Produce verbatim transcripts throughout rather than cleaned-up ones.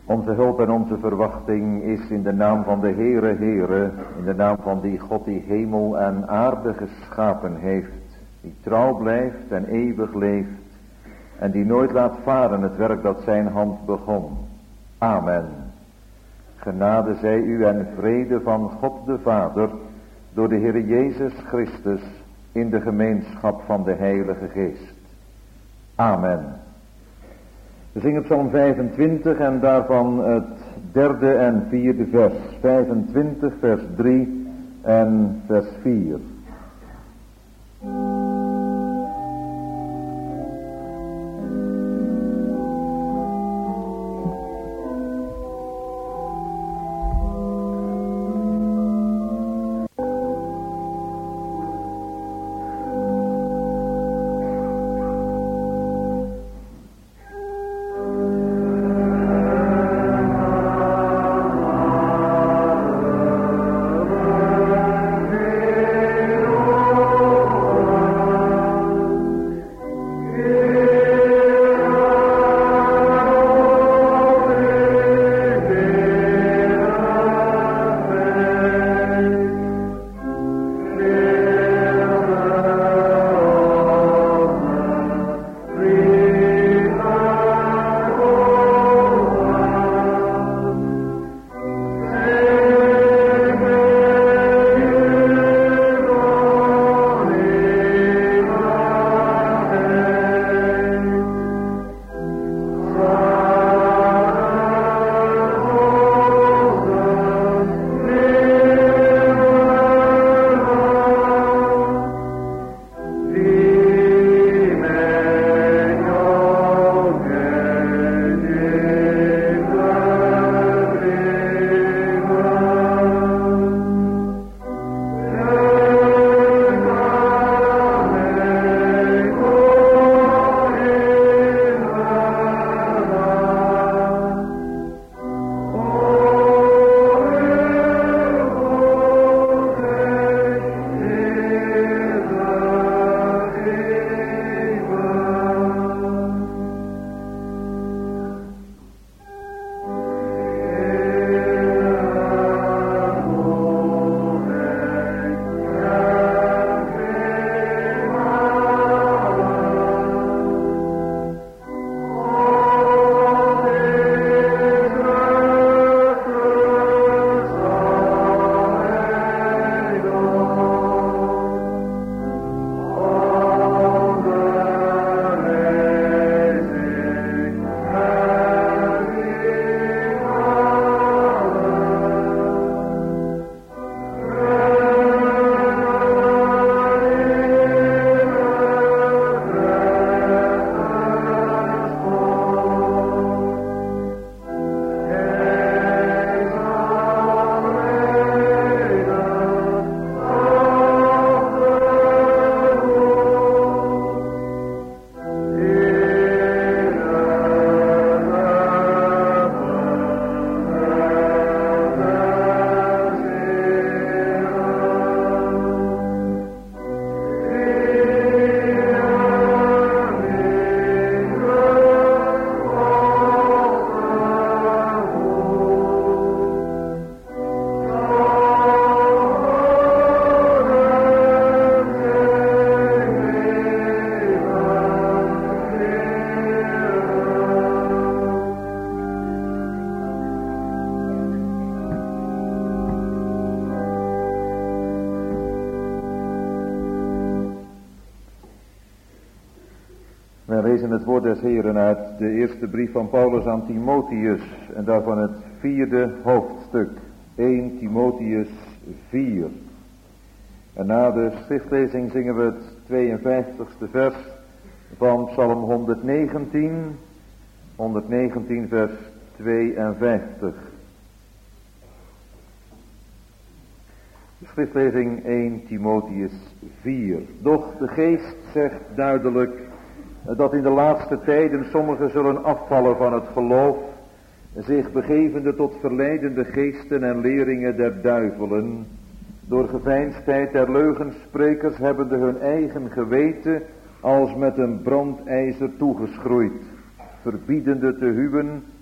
Onze hulp en onze verwachting is in de naam van de Heere, Heere, in de naam van die God die hemel en aarde geschapen heeft, die trouw blijft en eeuwig leeft en die nooit laat varen het werk dat zijn hand begon. Amen. Genade zij u en vrede van God de Vader door de Heere Jezus Christus in de gemeenschap van de Heilige Geest. Amen. We zingen Psalm vijfentwintig en daarvan het derde en vierde vers. vijfentwintig vers drie en vers vier. Wij lezen het woord des Heeren uit de eerste brief van Paulus aan Timotheus en daarvan het vierde hoofdstuk, eerste Timotheus vier. En na de schriftlezing zingen we het tweeënvijftigste vers van Psalm honderdnegentien, honderdnegentien vers tweeënvijftig. De schriftlezing eerste Timotheus vier. Doch de geest zegt duidelijk dat in de laatste tijden sommigen zullen afvallen van het geloof, zich begevende tot verleidende geesten en leringen der duivelen, door geveinsdheid der leugensprekers hebbende hun eigen geweten als met een brandijzer toegeschroeid, verbiedende te huwen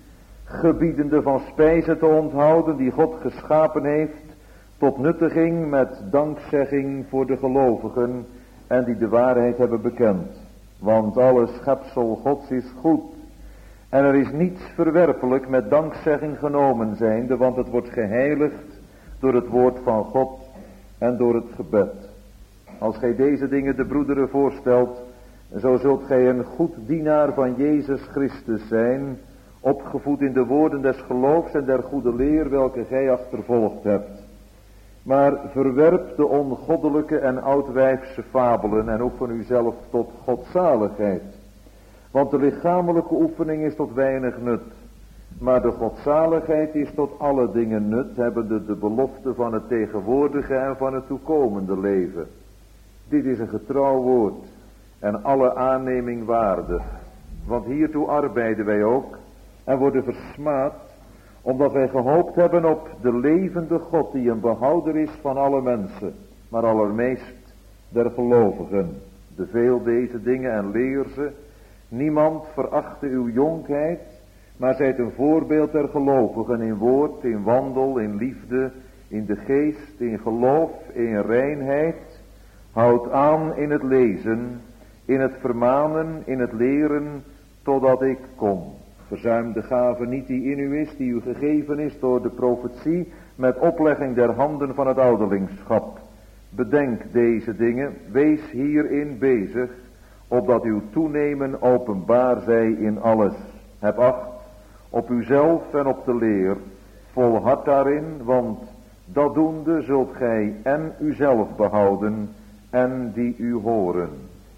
gebiedende van spijzen te onthouden die God geschapen heeft, tot nuttiging met dankzegging voor de gelovigen en die de waarheid hebben bekend. Want alle schepsel Gods is goed en er is niets verwerpelijk met dankzegging genomen zijnde, want het wordt geheiligd door het woord van God en door het gebed. Als gij deze dingen de broederen voorstelt, zo zult gij een goed dienaar van Jezus Christus zijn, opgevoed in de woorden des geloofs en der goede leer welke gij achtervolgd hebt. Maar verwerp de ongoddelijke en oudwijfse fabelen en oefen uzelf tot godzaligheid. Want de lichamelijke oefening is tot weinig nut, maar de godzaligheid is tot alle dingen nut, hebbende de belofte van het tegenwoordige en van het toekomende leven. Dit is een getrouw woord en alle aanneming waardig, want hiertoe arbeiden wij ook en worden versmaad, omdat wij gehoopt hebben op de levende God die een behouder is van alle mensen, maar allermeest der gelovigen. Beveel deze dingen en leer ze. Niemand verachte uw jonkheid, maar zijt een voorbeeld der gelovigen in woord, in wandel, in liefde, in de geest, in geloof, in reinheid. Houd aan in het lezen, in het vermanen, in het leren, totdat ik kom. Verzuim de gave niet die in u is, die u gegeven is door de profetie, met oplegging der handen van het ouderlingschap. Bedenk deze dingen, wees hierin bezig, opdat uw toenemen openbaar zij in alles. Heb acht op uzelf en op de leer, volhard daarin, want dat doende zult gij en uzelf behouden en die u horen.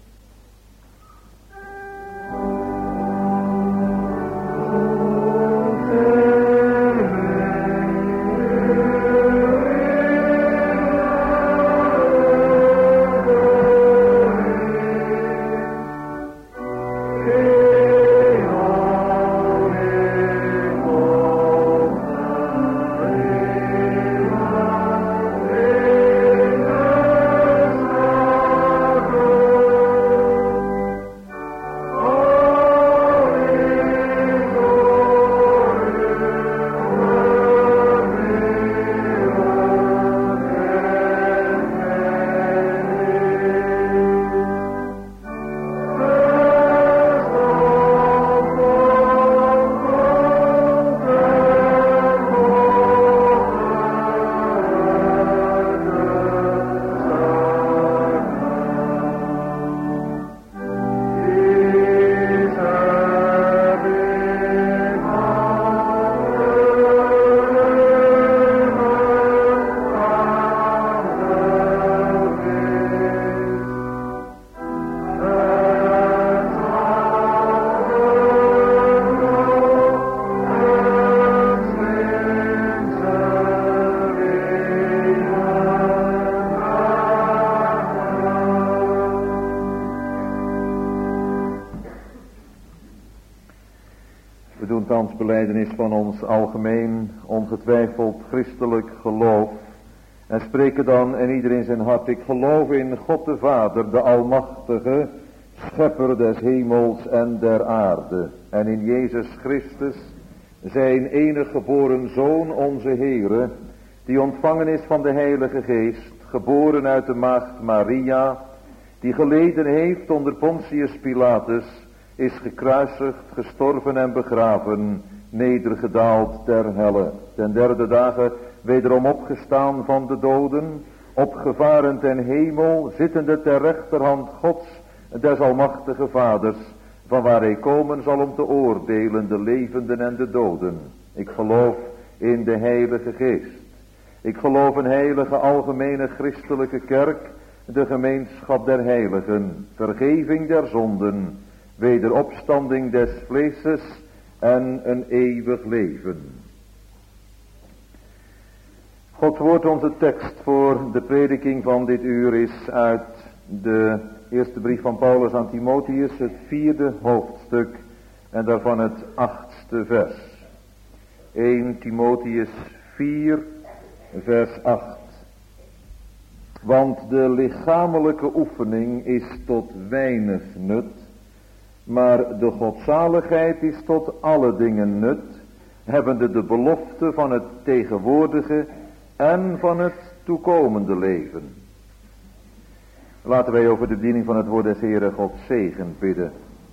Belijdenis van ons algemeen, ongetwijfeld christelijk geloof. En spreken dan en ieder in zijn hart: ik geloof in God de Vader, de Almachtige, Schepper des hemels en der aarde. En in Jezus Christus, zijn enige geboren Zoon, onze Heere, die ontvangen is van de Heilige Geest, geboren uit de maagd Maria, die geleden heeft onder Pontius Pilatus, is gekruisigd, gestorven en begraven, nedergedaald ter helle. Ten derde dagen wederom opgestaan van de doden, opgevaren ten hemel, zittende ter rechterhand Gods, des almachtige Vaders, van waar hij komen zal om te oordelen de levenden en de doden. Ik geloof in de Heilige Geest. Ik geloof een heilige algemene christelijke kerk, de gemeenschap der heiligen, vergeving der zonden, wederopstanding des vleeses en een eeuwig leven. Gods woord, onze tekst voor de prediking van dit uur, is uit de eerste brief van Paulus aan Timotheus, het vierde hoofdstuk en daarvan het achtste vers. eerste Timotheus vier, vers acht. Want de lichamelijke oefening is tot weinig nut, maar de godzaligheid is tot alle dingen nut, hebbende de belofte van het tegenwoordige en van het toekomende leven. Laten wij over de bediening van het woord des Heeren God zegen bidden.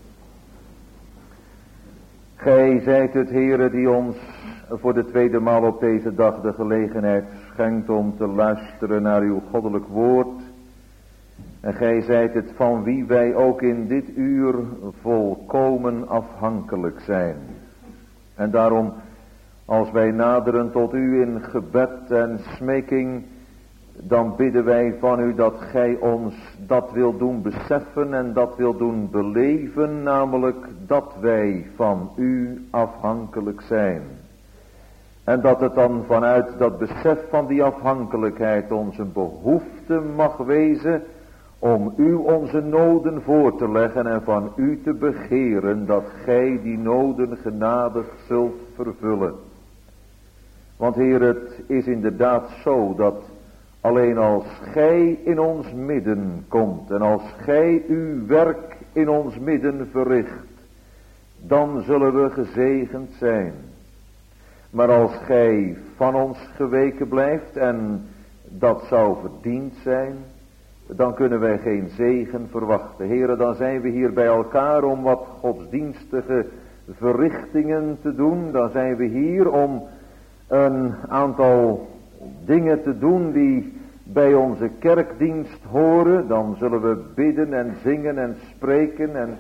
Gij zijt het Heere die ons voor de tweede maal op deze dag de gelegenheid schenkt om te luisteren naar uw goddelijk woord. En gij zijt het van wie wij ook in dit uur volkomen afhankelijk zijn. En daarom, als wij naderen tot u in gebed en smeking, dan bidden wij van u dat gij ons dat wil doen beseffen en dat wil doen beleven, namelijk dat wij van u afhankelijk zijn. En dat het dan vanuit dat besef van die afhankelijkheid ons een behoefte mag wezen om u onze noden voor te leggen en van u te begeren dat gij die noden genadig zult vervullen. Want Heer, het is inderdaad zo dat alleen als gij in ons midden komt en als gij uw werk in ons midden verricht, dan zullen we gezegend zijn. Maar als gij van ons geweken blijft, en dat zou verdiend zijn, dan kunnen wij geen zegen verwachten. Heren, dan zijn we hier bij elkaar om wat godsdienstige verrichtingen te doen. Dan zijn we hier om een aantal dingen te doen die bij onze kerkdienst horen. Dan zullen we bidden en zingen en spreken. En...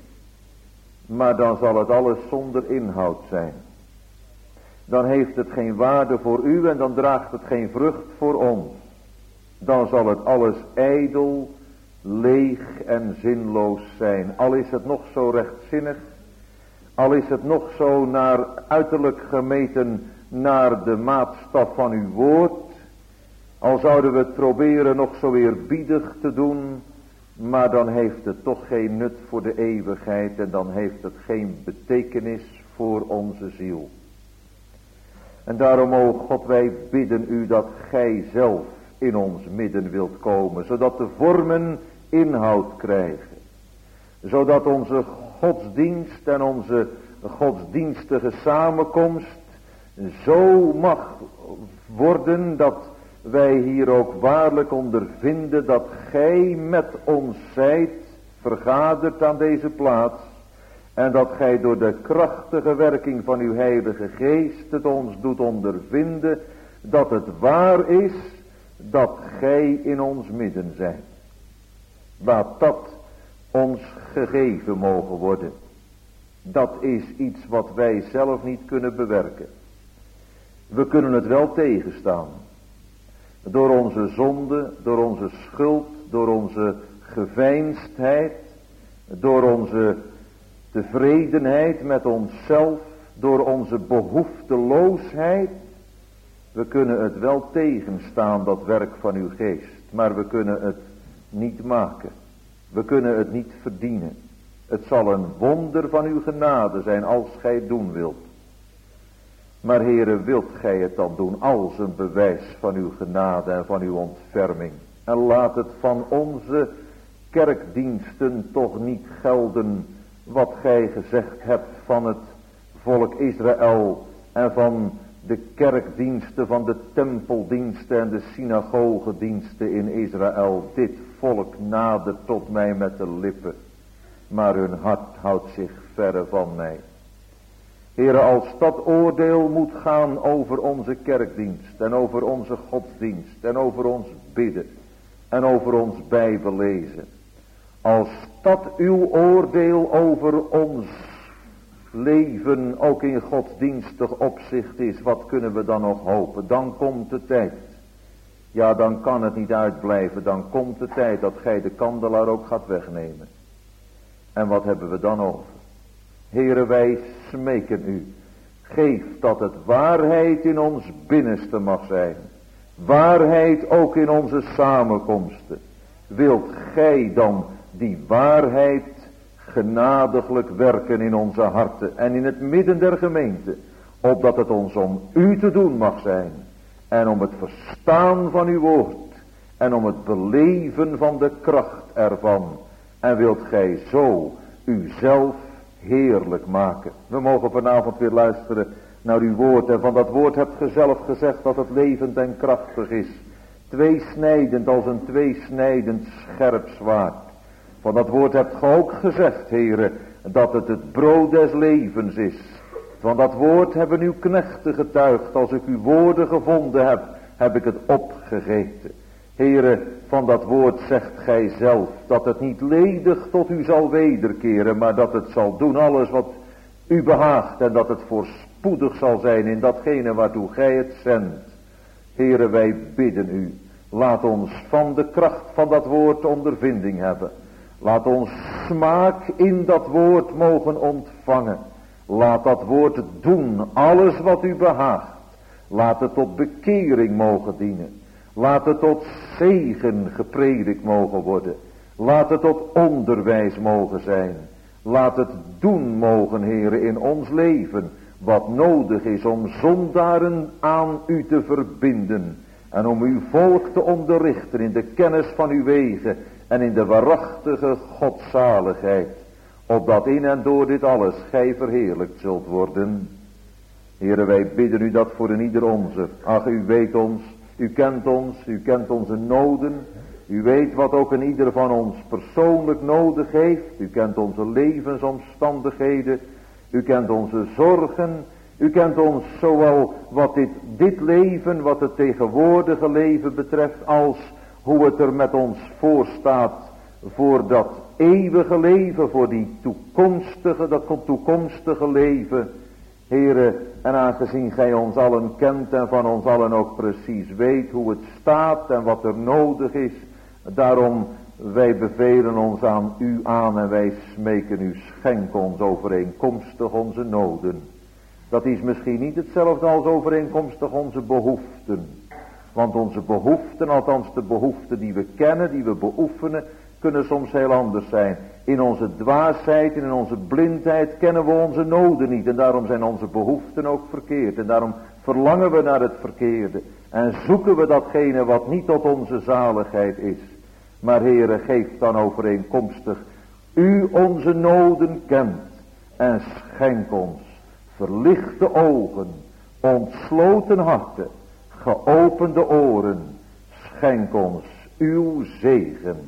Maar dan zal het alles zonder inhoud zijn. Dan heeft het geen waarde voor u en dan draagt het geen vrucht voor ons. Dan zal het alles ijdel, leeg en zinloos zijn. Al is het nog zo rechtzinnig, al is het nog zo naar uiterlijk gemeten naar de maatstaf van uw woord. Al zouden we het proberen nog zo eerbiedig te doen, maar dan heeft het toch geen nut voor de eeuwigheid en dan heeft het geen betekenis voor onze ziel. En daarom, o God, wij bidden u dat gij zelf in ons midden wilt komen, zodat de vormen inhoud krijgen. Zodat onze godsdienst en onze godsdienstige samenkomst zo mag worden dat wij hier ook waarlijk ondervinden dat gij met ons zijt, vergaderd aan deze plaats. En dat gij door de krachtige werking van uw heilige geest het ons doet ondervinden dat het waar is dat gij in ons midden zijt. Laat dat ons gegeven mogen worden. Dat is iets wat wij zelf niet kunnen bewerken. We kunnen het wel tegenstaan. Door onze zonde, door onze schuld, door onze geveinsdheid, door onze tevredenheid met onszelf, door onze behoefteloosheid. We kunnen het wel tegenstaan, dat werk van uw geest. Maar we kunnen het niet maken. We kunnen het niet verdienen. Het zal een wonder van uw genade zijn als gij het doen wilt. Maar Heere, wilt gij het dan doen als een bewijs van uw genade en van uw ontferming. En laat het van onze kerkdiensten toch niet gelden wat gij gezegd hebt van het volk Israël en van de kerkdiensten, van de tempeldiensten en de synagogediensten in Israël. Dit volk nadert tot mij met de lippen, maar hun hart houdt zich verre van mij. Heere, als dat oordeel moet gaan over onze kerkdienst en over onze godsdienst en over ons bidden en over ons Bijbellezen. Als dat uw oordeel over ons leven ook in godsdienstig opzicht is, wat kunnen we dan nog hopen? Dan komt de tijd. Ja, dan kan het niet uitblijven. Dan komt de tijd dat gij de kandelaar ook gaat wegnemen. En wat hebben we dan over? Heere, wij smeken u. Geef dat het waarheid in ons binnenste mag zijn. Waarheid ook in onze samenkomsten. Wilt gij dan die waarheid genadiglijk werken in onze harten en in het midden der gemeente, opdat het ons om u te doen mag zijn en om het verstaan van uw woord en om het beleven van de kracht ervan. En wilt gij zo uzelf heerlijk maken. We mogen vanavond weer luisteren naar uw woord. En van dat woord hebt ge zelf gezegd dat het levend en krachtig is. Tweesnijdend als een tweesnijdend scherp zwaard. Van dat woord hebt ge ook gezegd, Heere, dat het het brood des levens is. Van dat woord hebben uw knechten getuigd. Als ik uw woorden gevonden heb, heb ik het opgegeten. Heere, van dat woord zegt gij zelf dat het niet ledig tot u zal wederkeren, maar dat het zal doen alles wat u behaagt en dat het voorspoedig zal zijn in datgene waartoe gij het zendt. Heere, wij bidden u, laat ons van de kracht van dat woord ondervinding hebben. Laat ons smaak in dat woord mogen ontvangen. Laat dat woord doen, alles wat u behaagt. Laat het tot bekering mogen dienen. Laat het tot zegen gepredikt mogen worden. Laat het tot onderwijs mogen zijn. Laat het doen mogen, Heere, in ons leven wat nodig is om zondaren aan u te verbinden. En om uw volk te onderrichten in de kennis van uw wegen en in de waarachtige godzaligheid. Opdat in en door dit alles gij verheerlijkt zult worden. Heere, wij bidden u dat voor een ieder onze. Ach, u weet ons, u kent ons, u kent onze noden. U weet wat ook een ieder van ons persoonlijk nodig heeft. U kent onze levensomstandigheden. U kent onze zorgen. U kent ons zowel wat dit, dit leven, wat het tegenwoordige leven betreft, als hoe het er met ons voor staat voor dat eeuwige leven, voor die toekomstige, dat toekomstige leven. Heere, en aangezien gij ons allen kent en van ons allen ook precies weet hoe het staat en wat er nodig is, daarom wij bevelen ons aan u aan en wij smeken u, schenk ons overeenkomstig onze noden. Dat is misschien niet hetzelfde als overeenkomstig onze behoeften. Want onze behoeften, althans de behoeften die we kennen, die we beoefenen, kunnen soms heel anders zijn. In onze dwaasheid en in onze blindheid kennen we onze noden niet. En daarom zijn onze behoeften ook verkeerd. En daarom verlangen we naar het verkeerde. En zoeken we datgene wat niet tot onze zaligheid is. Maar Heere, geef dan overeenkomstig. U onze noden kent. En schenk ons verlichte ogen, ontsloten harten, geopende oren. Schenk ons uw zegen,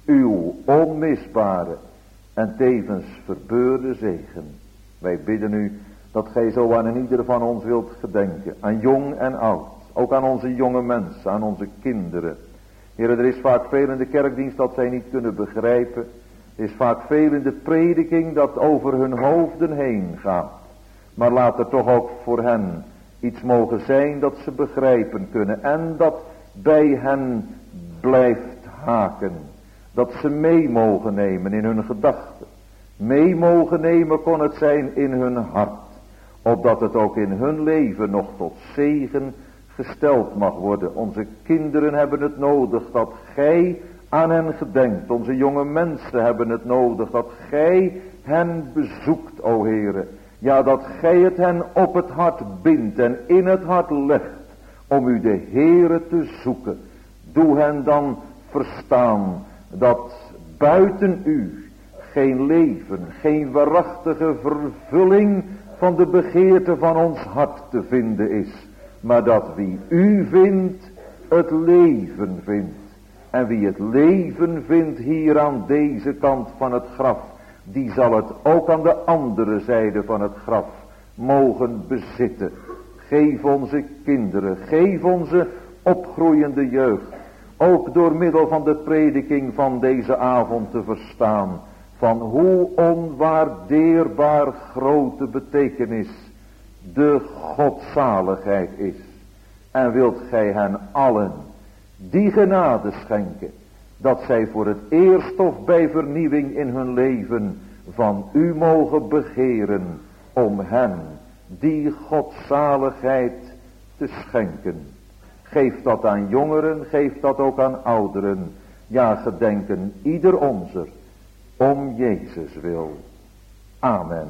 uw onmisbare en tevens verbeurde zegen. Wij bidden u dat gij zo aan een ieder van ons wilt gedenken, aan jong en oud, ook aan onze jonge mensen, aan onze kinderen. Heere, er is vaak veel in de kerkdienst dat zij niet kunnen begrijpen. Er is vaak veel in de prediking dat over hun hoofden heen gaat. Maar laat er toch ook voor hen iets mogen zijn dat ze begrijpen kunnen. En dat bij hen blijft haken. Dat ze mee mogen nemen in hun gedachten. Mee mogen nemen kon het zijn in hun hart. Opdat het ook in hun leven nog tot zegen gesteld mag worden. Onze kinderen hebben het nodig dat gij aan hen gedenkt. Onze jonge mensen hebben het nodig dat gij hen bezoekt, o Heere. Ja, dat gij het hen op het hart bindt en in het hart legt om u de Heere te zoeken. Doe hen dan verstaan dat buiten u geen leven, geen waarachtige vervulling van de begeerte van ons hart te vinden is. Maar dat wie u vindt, het leven vindt. En wie het leven vindt hier aan deze kant van het graf, die zal het ook aan de andere zijde van het graf mogen bezitten. Geef onze kinderen, geef onze opgroeiende jeugd, ook door middel van de prediking van deze avond te verstaan, van hoe onwaardeerbaar grote betekenis de godzaligheid is. En wilt gij hen allen die genade schenken, dat zij voor het eerst of bij vernieuwing in hun leven van u mogen begeren om hen die godzaligheid te schenken. Geef dat aan jongeren, geef dat ook aan ouderen. Ja, gedenken ieder onzer om Jezus wil. Amen.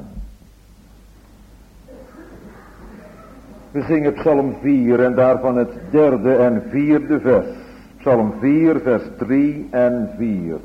We zingen Psalm vier en daarvan het derde en vierde vers. Psalm vier, vers drie en vier.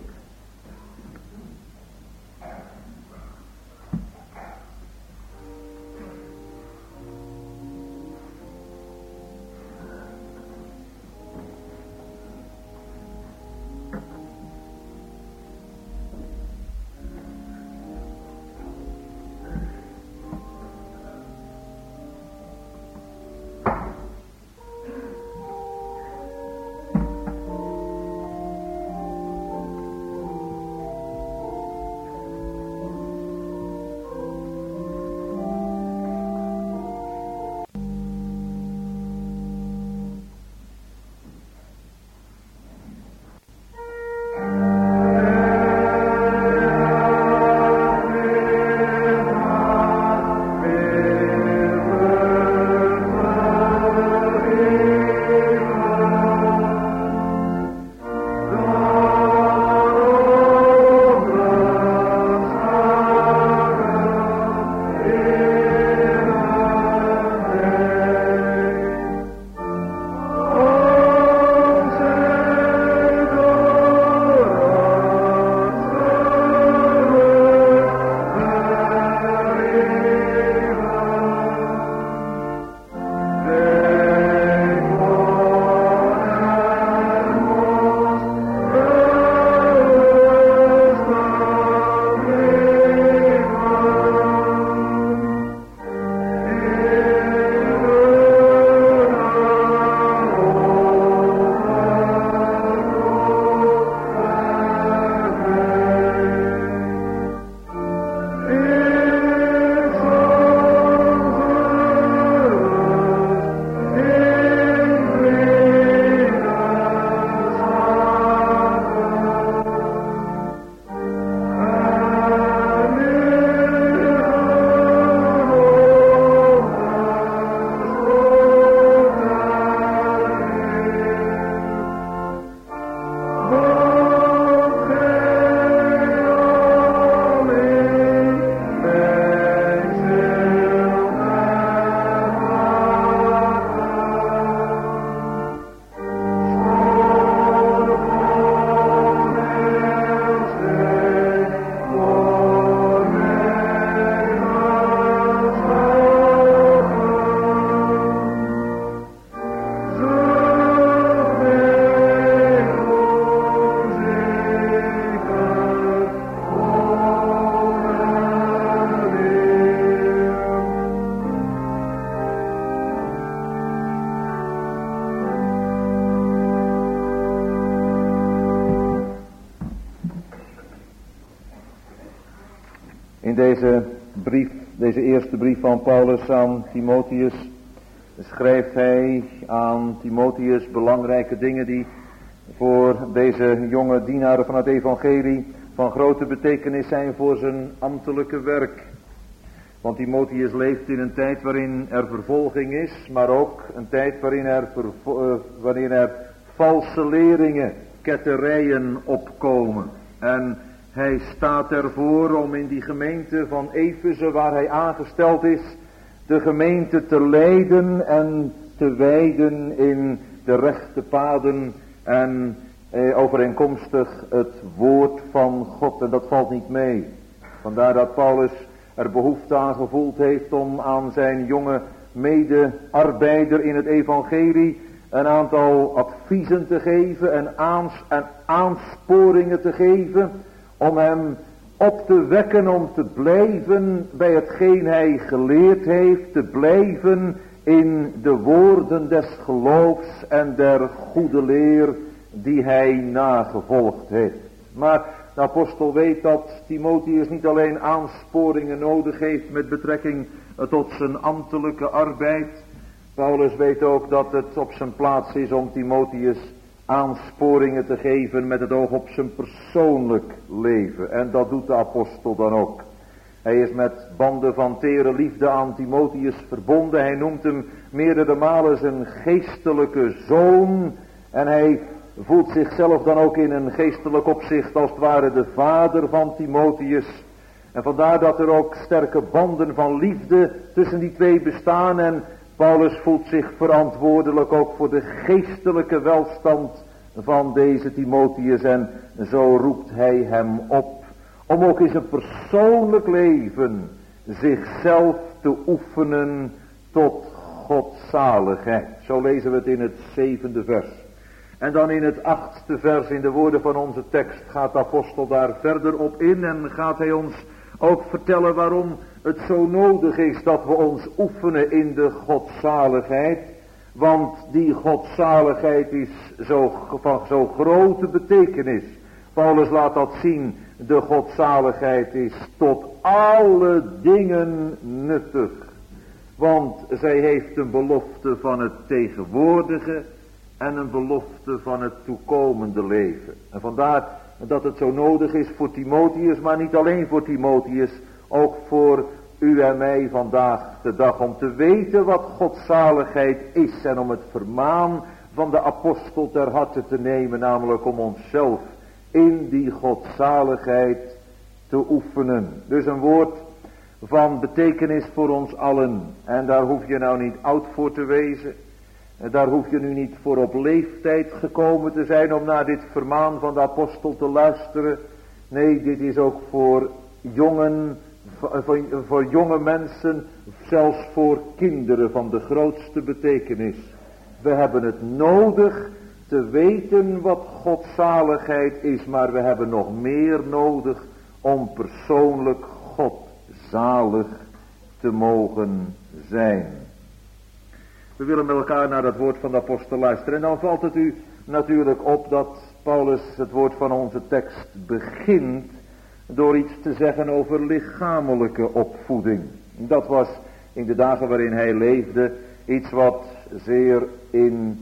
deze brief, deze eerste brief van Paulus aan Timotheus, schrijft hij aan Timotheus belangrijke dingen die voor deze jonge dienaren van het evangelie van grote betekenis zijn voor zijn ambtelijke werk. Want Timotheus leeft in een tijd waarin er vervolging is, maar ook een tijd waarin er, vervo- uh, waarin er valse leringen, ketterijen opkomen. En hij staat ervoor om in die gemeente van Efeze, waar hij aangesteld is, de gemeente te leiden en te wijden in de rechte paden en eh, overeenkomstig het woord van God. En dat valt niet mee. Vandaar dat Paulus er behoefte aan gevoeld heeft om aan zijn jonge medearbeider in het evangelie een aantal adviezen te geven en, aans, en aansporingen te geven om hem op te wekken om te blijven bij hetgeen hij geleerd heeft, te blijven in de woorden des geloofs en der goede leer die hij nagevolgd heeft. Maar de apostel weet dat Timotheus niet alleen aansporingen nodig heeft met betrekking tot zijn ambtelijke arbeid. Paulus weet ook dat het op zijn plaats is om Timotheus aansporingen te geven met het oog op zijn persoonlijk leven. En dat doet de apostel dan ook. Hij is met banden van tere liefde aan Timotheus verbonden. Hij noemt hem meerdere malen zijn geestelijke zoon. En hij voelt zichzelf dan ook in een geestelijk opzicht als het ware de vader van Timotheus. En vandaar dat er ook sterke banden van liefde tussen die twee bestaan. En Paulus voelt zich verantwoordelijk ook voor de geestelijke welstand van deze Timotheus. En zo roept hij hem op om ook in zijn persoonlijk leven zichzelf te oefenen tot godzaligheid. Zo lezen we het in het zevende vers. En dan in het achtste vers in de woorden van onze tekst gaat de apostel daar verder op in en gaat hij ons ook vertellen waarom het zo nodig is dat we ons oefenen in de godzaligheid. Want die godzaligheid is zo, van zo grote betekenis. Paulus laat dat zien. De godzaligheid is tot alle dingen nuttig. Want zij heeft een belofte van het tegenwoordige en een belofte van het toekomende leven. En vandaar dat het zo nodig is voor Timotheus, maar niet alleen voor Timotheus, ook voor u en mij vandaag de dag, om te weten wat godzaligheid is en om het vermaan van de apostel ter harte te nemen, namelijk om onszelf in die godzaligheid te oefenen. Dus een woord van betekenis voor ons allen. En daar hoef je nou niet oud voor te wezen. Daar hoef je nu niet voor op leeftijd gekomen te zijn om naar dit vermaan van de apostel te luisteren. Nee, dit is ook voor jongen, voor, voor jonge mensen, zelfs voor kinderen van de grootste betekenis. We hebben het nodig te weten wat godzaligheid is, maar we hebben nog meer nodig om persoonlijk godzalig te mogen zijn. We willen met elkaar naar dat woord van de apostel luisteren. En dan valt het u natuurlijk op dat Paulus het woord van onze tekst begint door iets te zeggen over lichamelijke opvoeding. Dat was in de dagen waarin hij leefde iets wat zeer in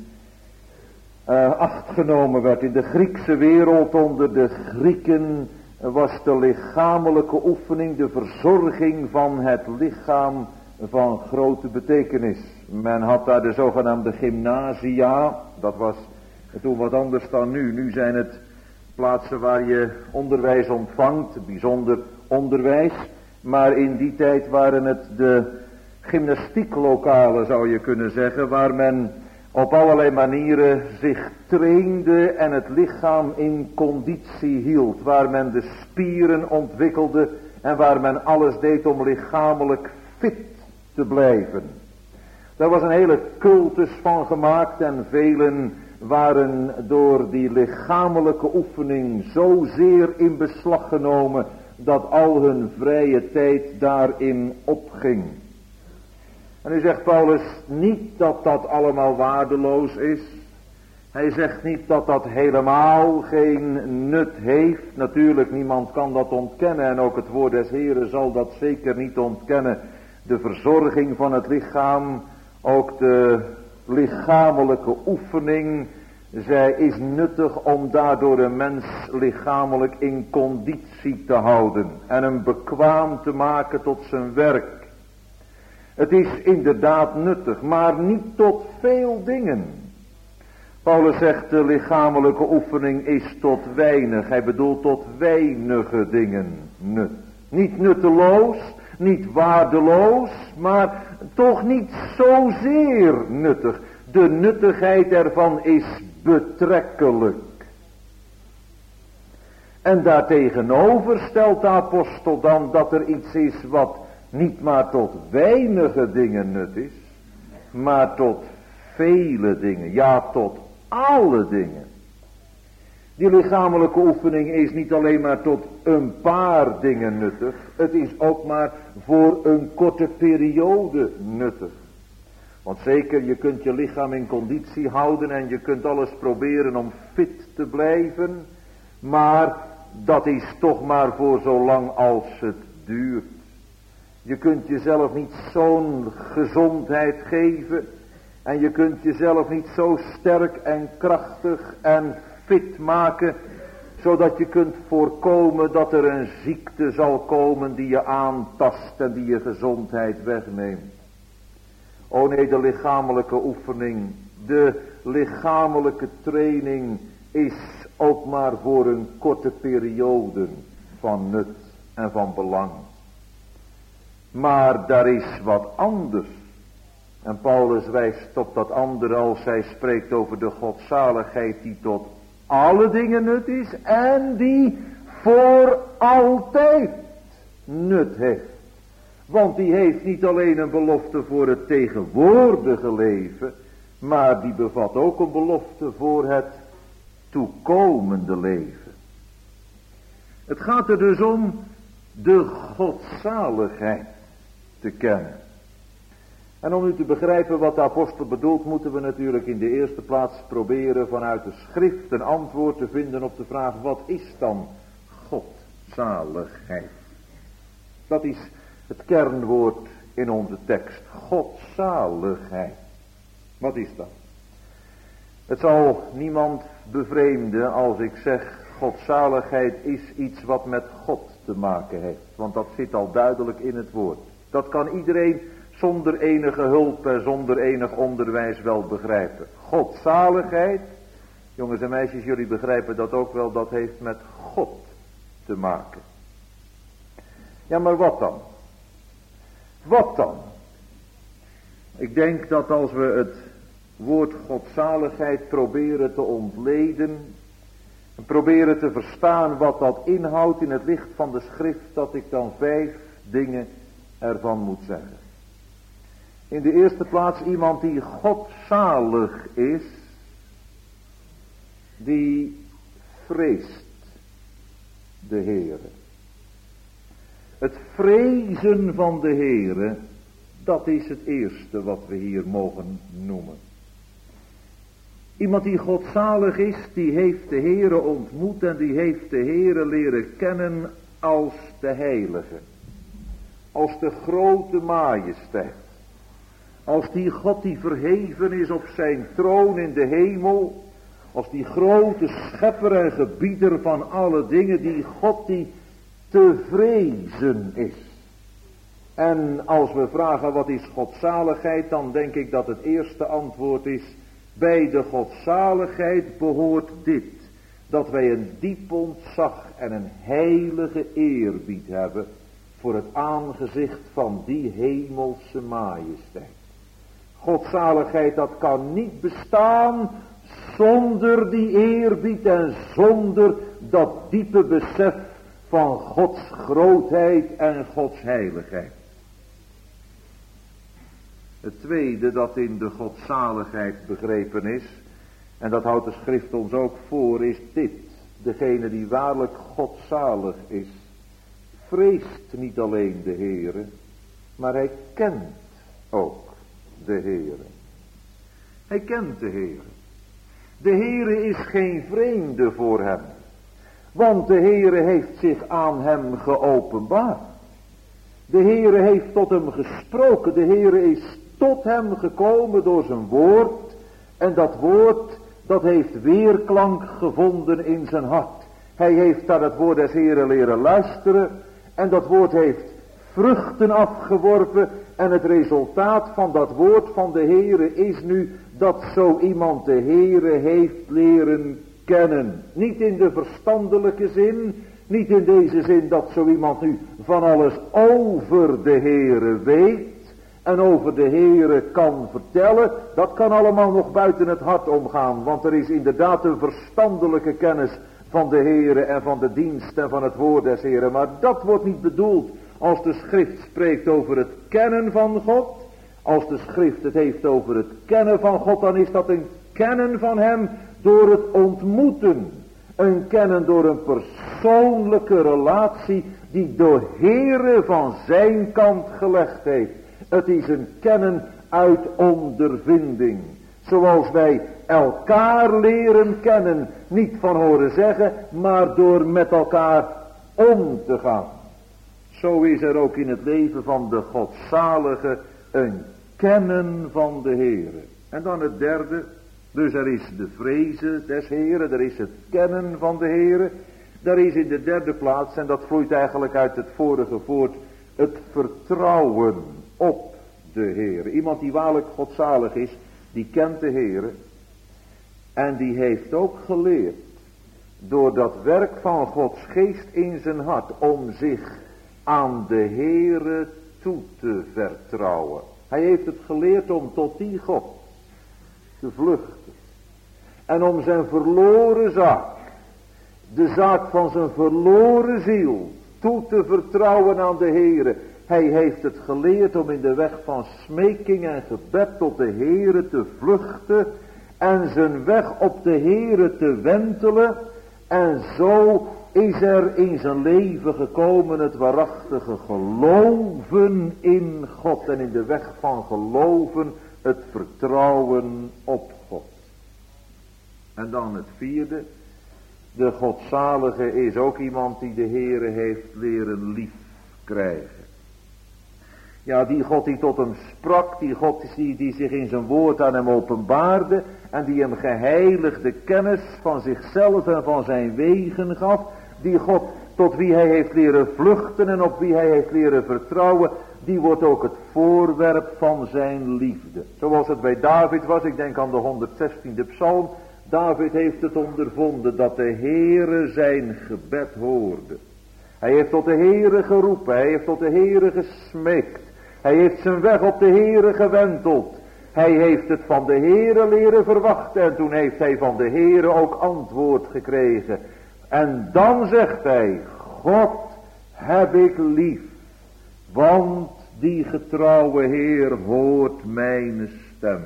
uh, acht genomen werd. In de Griekse wereld onder de Grieken was de lichamelijke oefening, de verzorging van het lichaam van grote betekenis. Men had daar de zogenaamde gymnasia. Dat was toen wat anders dan nu. Nu zijn het plaatsen waar je onderwijs ontvangt, bijzonder onderwijs. Maar in die tijd waren het de gymnastieklokalen, zou je kunnen zeggen, waar men op allerlei manieren zich trainde en het lichaam in conditie hield. Waar men de spieren ontwikkelde en waar men alles deed om lichamelijk fit te blijven. Daar was een hele cultus van gemaakt en velen waren door die lichamelijke oefening zozeer in beslag genomen dat al hun vrije tijd daarin opging. En nu zegt Paulus niet dat dat allemaal waardeloos is. Hij zegt niet dat dat helemaal geen nut heeft. Natuurlijk, niemand kan dat ontkennen. En ook het woord des Heren zal dat zeker niet ontkennen. De verzorging van het lichaam, ook de lichamelijke oefening, zij is nuttig om daardoor een mens lichamelijk in conditie te houden. En hem bekwaam te maken tot zijn werk. Het is inderdaad nuttig, maar niet tot veel dingen. Paulus zegt de lichamelijke oefening is tot weinig. Hij bedoelt tot weinige dingen nut. Niet nutteloos, niet waardeloos, maar toch niet zozeer nuttig. De nuttigheid ervan is betrekkelijk. En daartegenover stelt de apostel dan dat er iets is wat niet maar tot weinige dingen nut is, maar tot vele dingen, ja tot alle dingen. Die lichamelijke oefening is niet alleen maar tot een paar dingen nuttig, het is ook maar voor een korte periode nuttig. Want zeker, je kunt je lichaam in conditie houden en je kunt alles proberen om fit te blijven, maar dat is toch maar voor zolang als het duurt. Je kunt jezelf niet zo'n gezondheid geven en je kunt jezelf niet zo sterk en krachtig en fit maken, zodat je kunt voorkomen dat er een ziekte zal komen die je aantast en die je gezondheid wegneemt. O nee, de lichamelijke oefening, de lichamelijke training is ook maar voor een korte periode van nut en van belang. Maar daar is wat anders. En Paulus wijst op dat andere als hij spreekt over de godzaligheid die tot alle dingen nut is en die voor altijd nut heeft. Want die heeft niet alleen een belofte voor het tegenwoordige leven, maar die bevat ook een belofte voor het toekomende leven. Het gaat er dus om de godzaligheid te kennen. En om nu te begrijpen wat de apostel bedoelt, moeten we natuurlijk in de eerste plaats proberen vanuit de schrift een antwoord te vinden op de vraag: wat is dan godzaligheid? Dat is het kernwoord in onze tekst. Godzaligheid. Wat is dat? Het zal niemand bevreemden als ik zeg: godzaligheid is iets wat met God te maken heeft. Want dat zit al duidelijk in het woord. Dat kan iedereen zonder enige hulp en zonder enig onderwijs wel begrijpen. Godzaligheid, jongens en meisjes, jullie begrijpen dat ook wel, dat heeft met God te maken. Ja, maar wat dan? Wat dan? Ik denk dat als we het woord godzaligheid proberen te ontleden, en proberen te verstaan wat dat inhoudt in het licht van de schrift, dat ik dan vijf dingen ervan moet zeggen. In de eerste plaats, iemand die godzalig is, die vreest de Heere. Het vrezen van de Heere, dat is het eerste wat we hier mogen noemen. Iemand die godzalig is, die heeft de Heere ontmoet en die heeft de Heere leren kennen als de Heilige. Als de grote majesteit. Als die God die verheven is op zijn troon in de hemel. Als die grote schepper en gebieder van alle dingen. Die God die te vrezen is. En als we vragen wat is godzaligheid, dan denk ik dat het eerste antwoord is: bij de godzaligheid behoort dit. Dat wij een diep ontzag en een heilige eerbied hebben voor het aangezicht van die hemelse majesteit. Godzaligheid, dat kan niet bestaan zonder die eerbied en zonder dat diepe besef van Gods grootheid en Gods heiligheid. Het tweede dat in de godzaligheid begrepen is, en dat houdt de schrift ons ook voor, is dit: degene die waarlijk godzalig is, vreest niet alleen de Heere, maar hij kent ook de Heere. Hij kent de Heere. De Heere is geen vreemde voor hem. Want de Heere heeft zich aan hem geopenbaard. De Heere heeft tot hem gesproken. De Heere is tot hem gekomen door zijn woord. En dat woord, dat heeft weerklank gevonden in zijn hart. Hij heeft naar het woord des Heeren leren luisteren. En dat woord heeft vruchten afgeworpen. En het resultaat van dat woord van de Heere is nu dat zo iemand de Heere heeft leren kennen. Niet in de verstandelijke zin. Niet in deze zin dat zo iemand nu van alles over de Heere weet. En over de Heere kan vertellen. Dat kan allemaal nog buiten het hart omgaan. Want er is inderdaad een verstandelijke kennis van de Heere en van de dienst en van het woord des Heeren. Maar dat wordt niet bedoeld als de schrift spreekt over het kennen van God. Als de schrift het heeft over het kennen van God, dan is dat een kennen van hem door het ontmoeten. Een kennen door een persoonlijke relatie die de Heere van zijn kant gelegd heeft. Het is een kennen uit ondervinding. Zoals wij elkaar leren kennen. Niet van horen zeggen, maar door met elkaar om te gaan. Zo is er ook in het leven van de godzalige een kennen van de Heere. En dan het derde. Dus er is de vrezen des Heeren. Er is het kennen van de Heere. Daar is in de derde plaats, en dat vloeit eigenlijk uit het vorige voort, het vertrouwen op de Heere. Iemand die waarlijk godzalig is, die kent de Heere. En die heeft ook geleerd, door dat werk van Gods geest in zijn hart, om zich aan de Heere toe te vertrouwen. Hij heeft het geleerd om tot die God te vluchten. En om zijn verloren zaak, de zaak van zijn verloren ziel, toe te vertrouwen aan de Heere. Hij heeft het geleerd om in de weg van smeking en gebed tot de Heere te vluchten. En zijn weg op de Heere te wentelen. En zo is er in zijn leven gekomen het waarachtige geloven in God. En in de weg van geloven het vertrouwen op God. En dan het vierde. De godzalige is ook iemand die de Heere heeft leren lief krijgen. Ja, die God die tot hem sprak, die God die, die zich in zijn woord aan hem openbaarde en die hem geheiligde kennis van zichzelf en van zijn wegen gaf. Die God tot wie hij heeft leren vluchten en op wie hij heeft leren vertrouwen, die wordt ook het voorwerp van zijn liefde. Zoals het bij David was, ik denk aan de honderdzestiende psalm. David heeft het ondervonden dat de Heere zijn gebed hoorde. Hij heeft tot de Heere geroepen, hij heeft tot de Heere gesmeekt. Hij heeft zijn weg op de Heere gewenteld. Hij heeft het van de Heere leren verwachten en toen heeft hij van de Heere ook antwoord gekregen. En dan zegt hij, God heb ik lief, want die getrouwe Heer hoort mijn stem.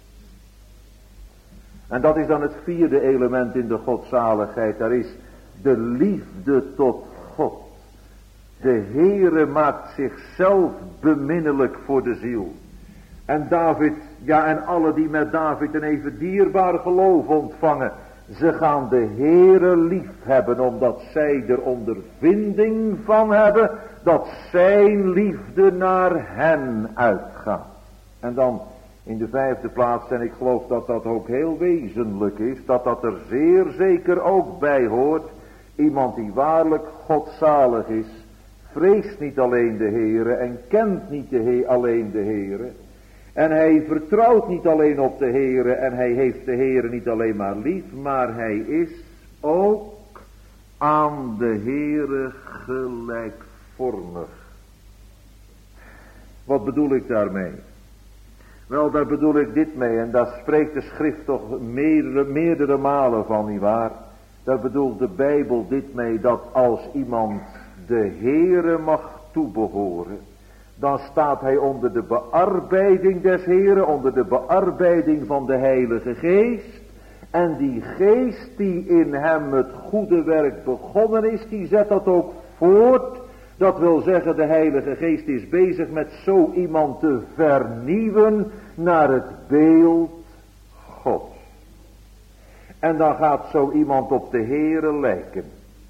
En dat is dan het vierde element in de godzaligheid. Daar is de liefde tot God. De Heere maakt zichzelf beminnelijk voor de ziel. En David, ja en alle die met David een even dierbaar geloof ontvangen. Ze gaan de Heere lief hebben omdat zij er ondervinding van hebben. Dat zijn liefde naar hen uitgaat. En dan in de vijfde plaats, en ik geloof dat dat ook heel wezenlijk is. Dat dat er zeer zeker ook bij hoort. Iemand die waarlijk godzalig is. Vreest niet alleen de Heere en kent niet de He- alleen de Heere. En hij vertrouwt niet alleen op de Heere en hij heeft de Heere niet alleen maar lief, maar hij is ook aan de Heere gelijkvormig. Wat bedoel ik daarmee? Wel, daar bedoel ik dit mee en daar spreekt de schrift toch meerdere, meerdere malen van, nietwaar? Daar bedoelt de Bijbel dit mee, dat als iemand de Heere mag toebehoren, dan staat hij onder de bearbeiding des Heeren, onder de bearbeiding van de Heilige Geest. En die geest die in hem het goede werk begonnen is, die zet dat ook voort. Dat wil zeggen, de Heilige Geest is bezig met zo iemand te vernieuwen naar het beeld Gods. En dan gaat zo iemand op de Heere lijken.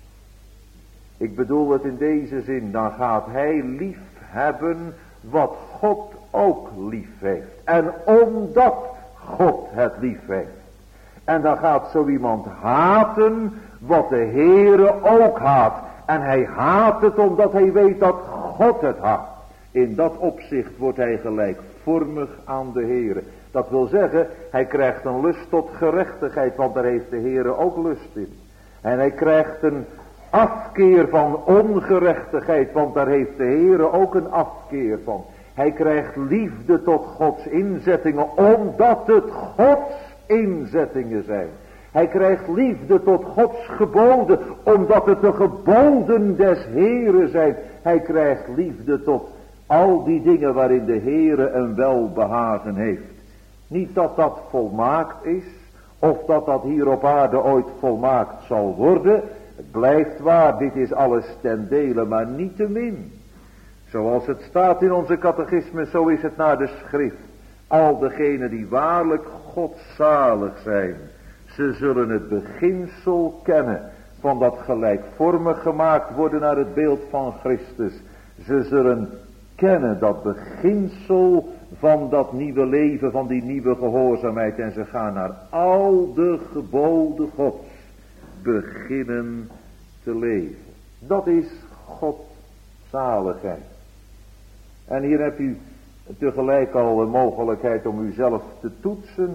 Ik bedoel het in deze zin, dan gaat hij lief hebben wat God ook lief heeft. En omdat God het lief heeft. En dan gaat zo iemand haten wat de Heere ook haat. En hij haat het omdat hij weet dat God het haat. In dat opzicht wordt hij gelijkvormig aan de Heere. Dat wil zeggen, hij krijgt een lust tot gerechtigheid, want daar heeft de Heere ook lust in. En hij krijgt een afkeer van ongerechtigheid, want daar heeft de Heere ook een afkeer van. Hij krijgt liefde tot Gods inzettingen, omdat het Gods inzettingen zijn. Hij krijgt liefde tot Gods geboden, omdat het de geboden des Heere zijn. Hij krijgt liefde tot al die dingen waarin de Heere een welbehagen heeft. Niet dat dat volmaakt is, of dat dat hier op aarde ooit volmaakt zal worden. Het blijft waar, dit is alles ten dele, maar niettemin. Zoals het staat in onze catechisme, zo is het naar de schrift. Al degenen die waarlijk godzalig zijn, ze zullen het beginsel kennen van dat gelijkvormig gemaakt worden naar het beeld van Christus. Ze zullen kennen dat beginsel van dat nieuwe leven, van die nieuwe gehoorzaamheid. En ze gaan naar al de geboden Gods beginnen te leven. Dat is godzaligheid. En hier heb u tegelijk al een mogelijkheid om uzelf te toetsen.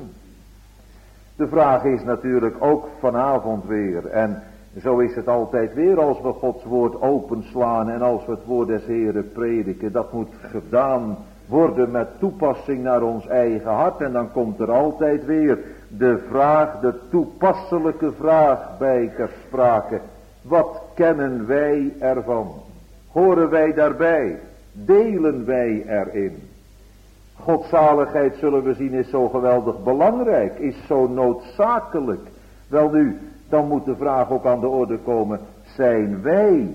De vraag is natuurlijk ook vanavond weer, en zo is het altijd weer als we Gods woord openslaan en als we het woord des Heren prediken. Dat moet gedaan worden met toepassing naar ons eigen hart. En dan komt er altijd weer de vraag, de toepasselijke vraag bij ter sprake. Wat kennen wij ervan? Horen wij daarbij? Delen wij erin? Godzaligheid, zullen we zien, is zo geweldig belangrijk, is zo noodzakelijk. Wel nu, dan moet de vraag ook aan de orde komen, zijn wij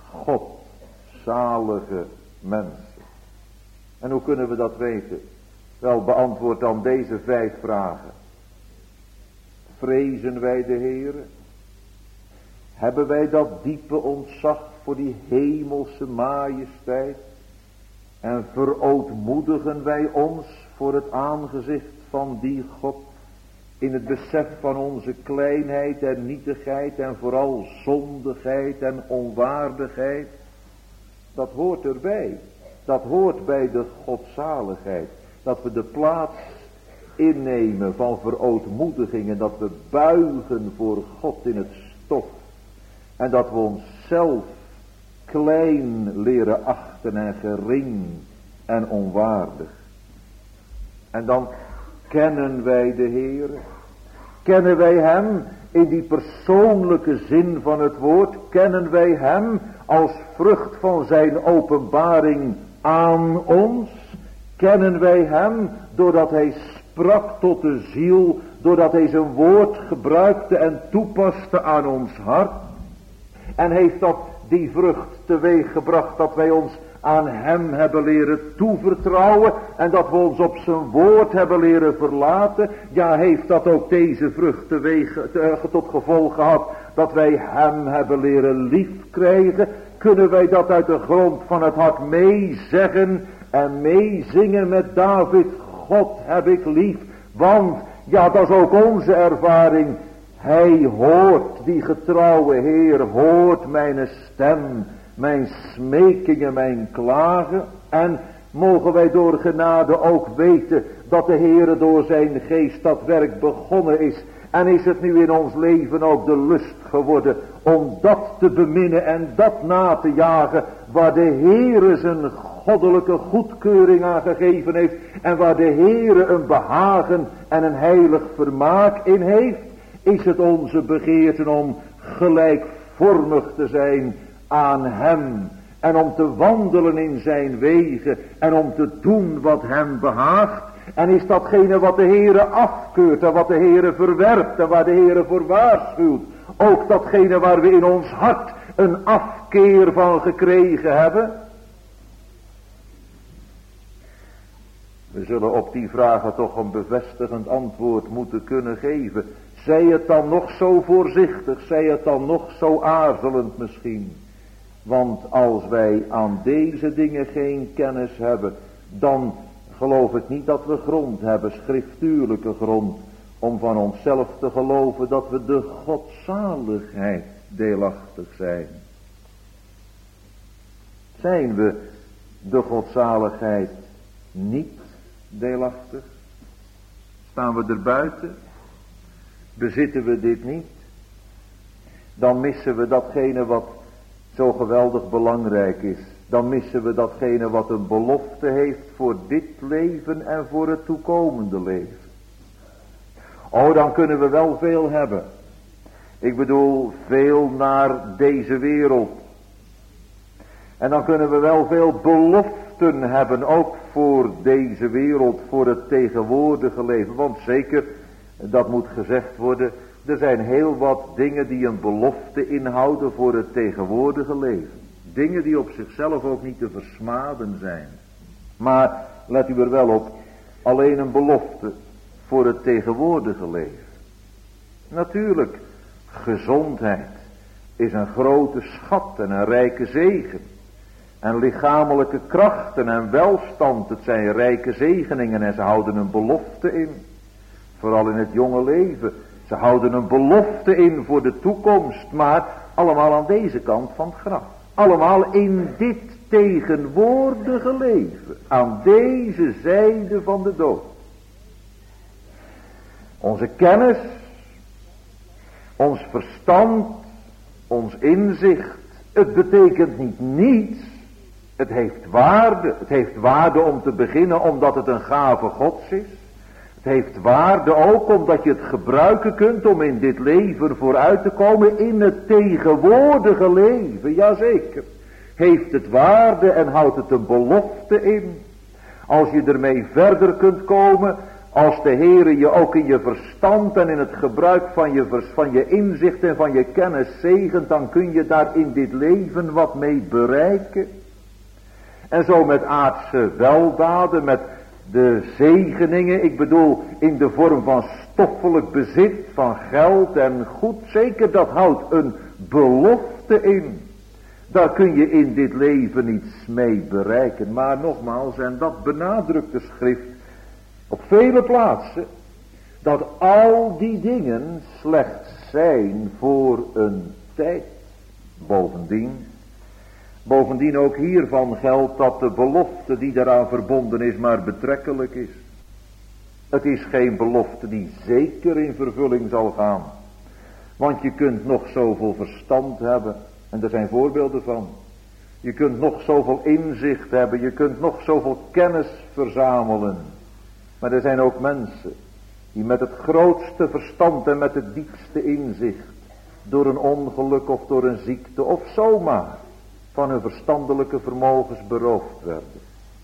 godzalige mensen? En hoe kunnen we dat weten? Wel, beantwoord dan deze vijf vragen. Vrezen wij de Heere? Hebben wij dat diepe ontzag voor die hemelse majesteit? En verootmoedigen wij ons voor het aangezicht van die God, in het besef van onze kleinheid en nietigheid en vooral zondigheid en onwaardigheid? Dat hoort erbij. Dat hoort bij de godzaligheid. Dat we de plaats innemen van verootmoediging en dat we buigen voor God in het stof. En dat we onszelf klein leren achten en gering en onwaardig. En dan kennen wij de Heere. Kennen wij hem in die persoonlijke zin van het woord. Kennen wij hem als vrucht van zijn openbaring aan ons. Kennen wij hem doordat hij sprak tot de ziel. Doordat hij zijn woord gebruikte en toepaste aan ons hart. En heeft dat die vrucht teweeg gebracht dat wij ons aan hem hebben leren toevertrouwen en dat we ons op zijn woord hebben leren verlaten. Ja, heeft dat ook deze vrucht teweeg, te, tot gevolg gehad dat wij hem hebben leren lief krijgen? Kunnen wij dat uit de grond van het hart meezeggen en meezingen met David? God heb ik lief, want ja, dat is ook onze ervaring. Hij hoort, die getrouwe Heer, hoort mijn stem, mijn smekingen, mijn klagen. En mogen wij door genade ook weten dat de Heer door zijn geest dat werk begonnen is. En is het nu in ons leven ook de lust geworden om dat te beminnen en dat na te jagen, waar de Heer zijn goddelijke goedkeuring aan gegeven heeft. En waar de Heer een behagen en een heilig vermaak in heeft. Is het onze begeerte om gelijkvormig te zijn aan hem. En om te wandelen in zijn wegen. En om te doen wat hem behaagt. En is datgene wat de Heere afkeurt. En wat de Heere verwerpt. En waar de Heere voor waarschuwt. Ook datgene waar we in ons hart een afkeer van gekregen hebben. We zullen op die vragen toch een bevestigend antwoord moeten kunnen geven. Zij het dan nog zo voorzichtig, zij het dan nog zo aarzelend misschien. Want als wij aan deze dingen geen kennis hebben, dan geloof ik niet dat we grond hebben, schriftuurlijke grond, om van onszelf te geloven dat we de godzaligheid deelachtig zijn. Zijn we de godzaligheid niet deelachtig? Staan we er buiten? Bezitten we dit niet? Dan missen we datgene wat zo geweldig belangrijk is. Dan missen we datgene wat een belofte heeft voor dit leven en voor het toekomende leven. Oh, dan kunnen we wel veel hebben. Ik bedoel, veel naar deze wereld. En dan kunnen we wel veel beloften hebben, ook voor deze wereld, voor het tegenwoordige leven. Want zeker, dat moet gezegd worden, er zijn heel wat dingen die een belofte inhouden voor het tegenwoordige leven. Dingen die op zichzelf ook niet te versmaden zijn. Maar, let u er wel op, alleen een belofte voor het tegenwoordige leven. Natuurlijk, gezondheid is een grote schat en een rijke zegen. En lichamelijke krachten en welstand, het zijn rijke zegeningen en ze houden een belofte in. Vooral in het jonge leven. Ze houden een belofte in voor de toekomst, maar allemaal aan deze kant van het graf. Allemaal in dit tegenwoordige leven, aan deze zijde van de dood. Onze kennis, ons verstand, ons inzicht, het betekent niet niets. Het heeft waarde. Het heeft waarde om te beginnen omdat het een gave Gods is. Het heeft waarde ook omdat je het gebruiken kunt om in dit leven vooruit te komen in het tegenwoordige leven. Jazeker. Heeft het waarde en houdt het een belofte in. Als je ermee verder kunt komen, als de Heere je ook in je verstand en in het gebruik van je, vers, van je inzicht en van je kennis zegent, dan kun je daar in dit leven wat mee bereiken. En zo met aardse weldaden, met de zegeningen, ik bedoel in de vorm van stoffelijk bezit, van geld en goed, zeker dat houdt een belofte in. Daar kun je in dit leven iets mee bereiken. Maar nogmaals, en dat benadrukt de schrift op vele plaatsen, dat al die dingen slechts zijn voor een tijd. Bovendien, bovendien ook hiervan geldt dat de belofte die daaraan verbonden is maar betrekkelijk is. Het is geen belofte die zeker in vervulling zal gaan. Want je kunt nog zoveel verstand hebben. En er zijn voorbeelden van. Je kunt nog zoveel inzicht hebben. Je kunt nog zoveel kennis verzamelen. Maar er zijn ook mensen die met het grootste verstand en met het diepste inzicht door een ongeluk of door een ziekte of zomaar van hun verstandelijke vermogens beroofd werden.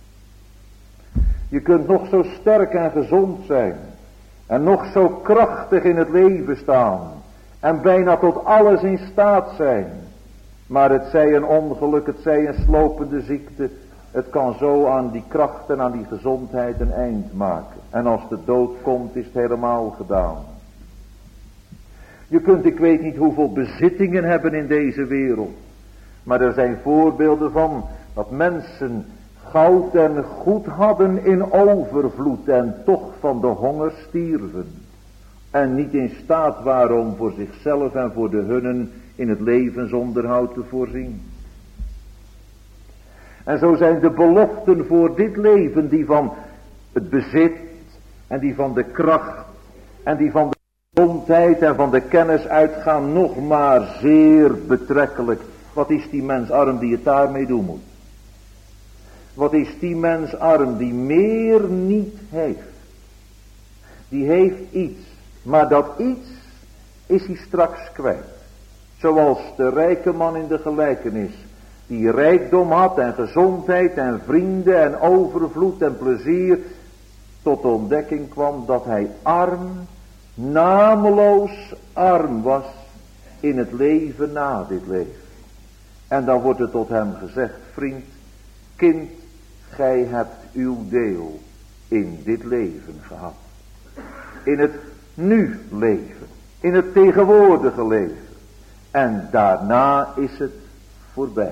Je kunt nog zo sterk en gezond zijn en nog zo krachtig in het leven staan en bijna tot alles in staat zijn. Maar het zij een ongeluk, het zij een slopende ziekte, het kan zo aan die kracht en aan die gezondheid een eind maken. En als de dood komt, is het helemaal gedaan. Je kunt, ik weet niet hoeveel bezittingen hebben in deze wereld. Maar er zijn voorbeelden van dat mensen goud en goed hadden in overvloed en toch van de honger stierven. En niet in staat waren om voor zichzelf en voor de hunnen in het levensonderhoud te voorzien. En zo zijn de beloften voor dit leven, die van het bezit en die van de kracht en die van de gezondheid en van de kennis uitgaan, nog maar zeer betrekkelijk. Wat is die mens arm die het daarmee doen moet? Wat is die mens arm die meer niet heeft? Die heeft iets, maar dat iets is hij straks kwijt. Zoals de rijke man in de gelijkenis, die rijkdom had en gezondheid en vrienden en overvloed en plezier, tot de ontdekking kwam dat hij arm, nameloos arm was in het leven na dit leven. En dan wordt er tot hem gezegd, vriend, kind, gij hebt uw deel in dit leven gehad. In het nu leven. in het tegenwoordige leven. En daarna is het voorbij.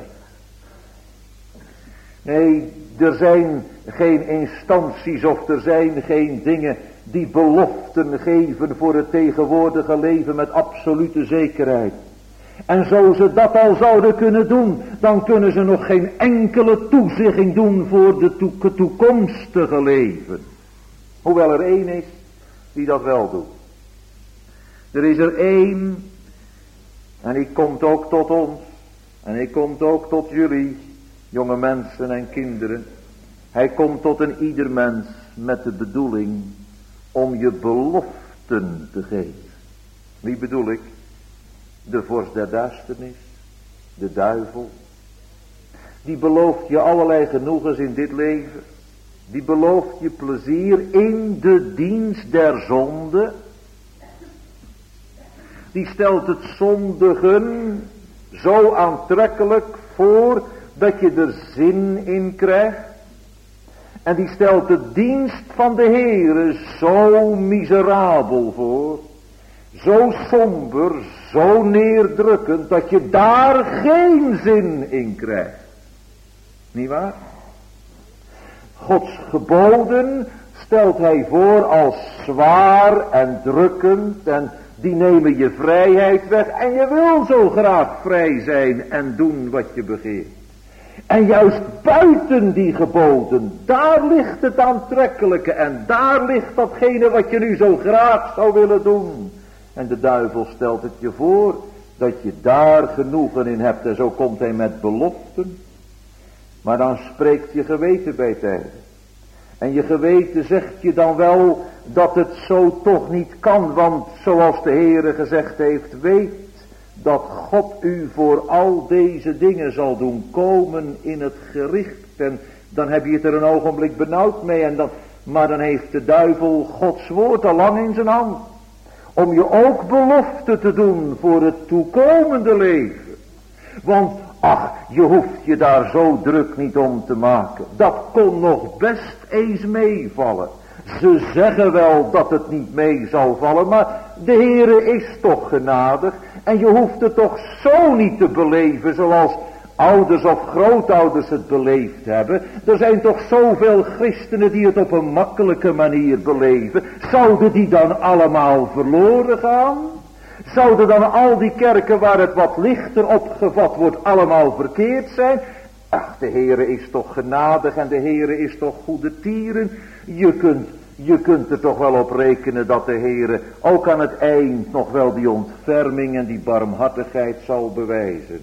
Nee, er zijn geen instanties of er zijn geen dingen die beloften geven voor het tegenwoordige leven met absolute zekerheid. En zo ze dat al zouden kunnen doen, dan kunnen ze nog geen enkele toezegging doen voor de to- toekomstige leven. Hoewel er één is die dat wel doet. Er is er één, en die komt ook tot ons, en hij komt ook tot jullie, jonge mensen en kinderen. Hij komt tot een ieder mens met de bedoeling om je beloften te geven. Wie bedoel ik? De vorst der duisternis, de duivel. Die belooft je allerlei genoegens in dit leven. Die belooft je plezier in de dienst der zonde. Die stelt het zondigen zo aantrekkelijk voor dat je er zin in krijgt. En die stelt de dienst van de Heere zo miserabel voor. Zo somber, zo neerdrukkend, dat je daar geen zin in krijgt. Niet waar? Gods geboden stelt hij voor als zwaar en drukkend en die nemen je vrijheid weg. En je wil zo graag vrij zijn en doen wat je begeert. En juist buiten die geboden, daar ligt het aantrekkelijke en daar ligt datgene wat je nu zo graag zou willen doen. En de duivel stelt het je voor dat je daar genoegen in hebt en zo komt hij met beloften. Maar dan spreekt je geweten bij tijden. En je geweten zegt je dan wel dat het zo toch niet kan, want zoals de Heere gezegd heeft, weet dat God u voor al deze dingen zal doen komen in het gericht. En dan heb je het er een ogenblik benauwd mee. En dan, maar dan heeft de duivel Gods woord al lang in zijn hand. Om je ook belofte te doen voor het toekomende leven. Want ach, je hoeft je daar zo druk niet om te maken. Dat kon nog best eens meevallen. Ze zeggen wel dat het niet mee zal vallen, maar de Heere is toch genadig. En je hoeft het toch zo niet te beleven zoals ouders of grootouders het beleefd hebben. Er zijn toch zoveel christenen die het op een makkelijke manier beleven. Zouden die dan allemaal verloren gaan? Zouden dan al die kerken waar het wat lichter opgevat wordt allemaal verkeerd zijn? Ach, de Heere is toch genadig en de Heere is toch goede tieren. Je kunt, je kunt er toch wel op rekenen dat de Heere ook aan het eind nog wel die ontferming en die barmhartigheid zal bewijzen.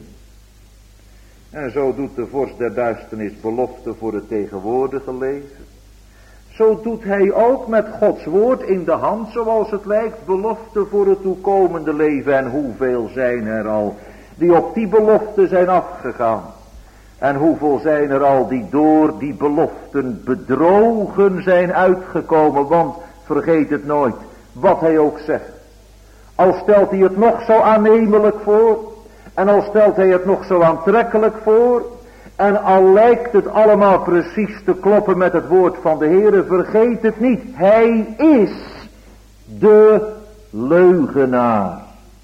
En zo doet de vorst der duisternis belofte voor het tegenwoordige leven. Zo doet hij ook met Gods woord in de hand, zoals het lijkt, belofte voor het toekomende leven. En hoeveel zijn er al die op die belofte zijn afgegaan. En hoeveel zijn er al die door die beloften bedrogen zijn uitgekomen. Want vergeet het nooit, wat hij ook zegt. Al stelt hij het nog zo aannemelijk voor. En al stelt hij het nog zo aantrekkelijk voor. En al lijkt het allemaal precies te kloppen met het woord van de Heere, vergeet het niet. Hij is de leugenaar.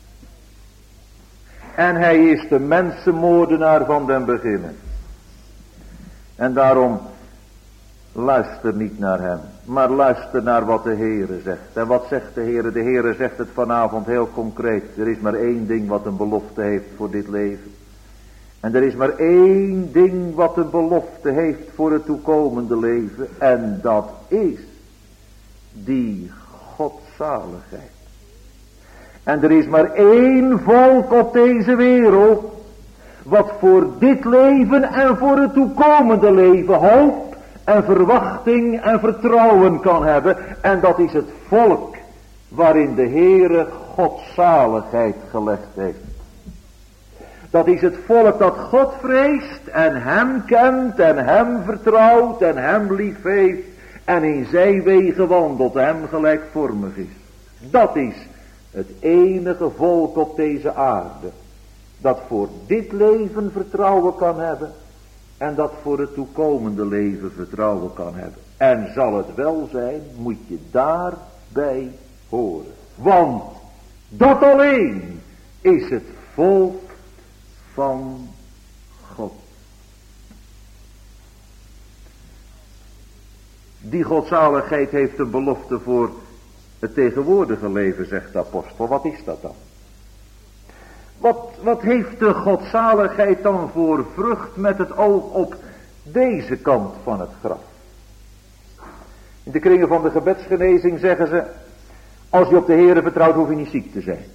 En hij is de mensenmoordenaar van den beginnen. En daarom luister niet naar hem, maar luister naar wat de Heere zegt. En wat zegt de Heere? De Heere zegt het vanavond heel concreet. Er is maar één ding wat een belofte heeft voor dit leven. En er is maar één ding wat een belofte heeft voor het toekomende leven. En dat is die godzaligheid. En er is maar één volk op deze wereld wat voor dit leven en voor het toekomende leven hoop en verwachting en vertrouwen kan hebben. En dat is het volk waarin de Heere godzaligheid gelegd heeft. Dat is het volk dat God vreest en hem kent en hem vertrouwt en hem lief heeft en in zijn wegen wandelt, hem gelijkvormig is. Dat is het enige volk op deze aarde dat voor dit leven vertrouwen kan hebben en dat voor het toekomende leven vertrouwen kan hebben. En zal het wel zijn, moet je daarbij horen. Want Dat alleen is het volk van God. Die godzaligheid heeft een belofte voor het tegenwoordige leven, zegt de apostel. Wat is dat dan? Wat, wat heeft de godzaligheid dan voor vrucht met het oog op deze kant van het graf? In de kringen van de gebedsgenezing zeggen ze, als je op de Heere vertrouwt, hoef je niet ziek te zijn.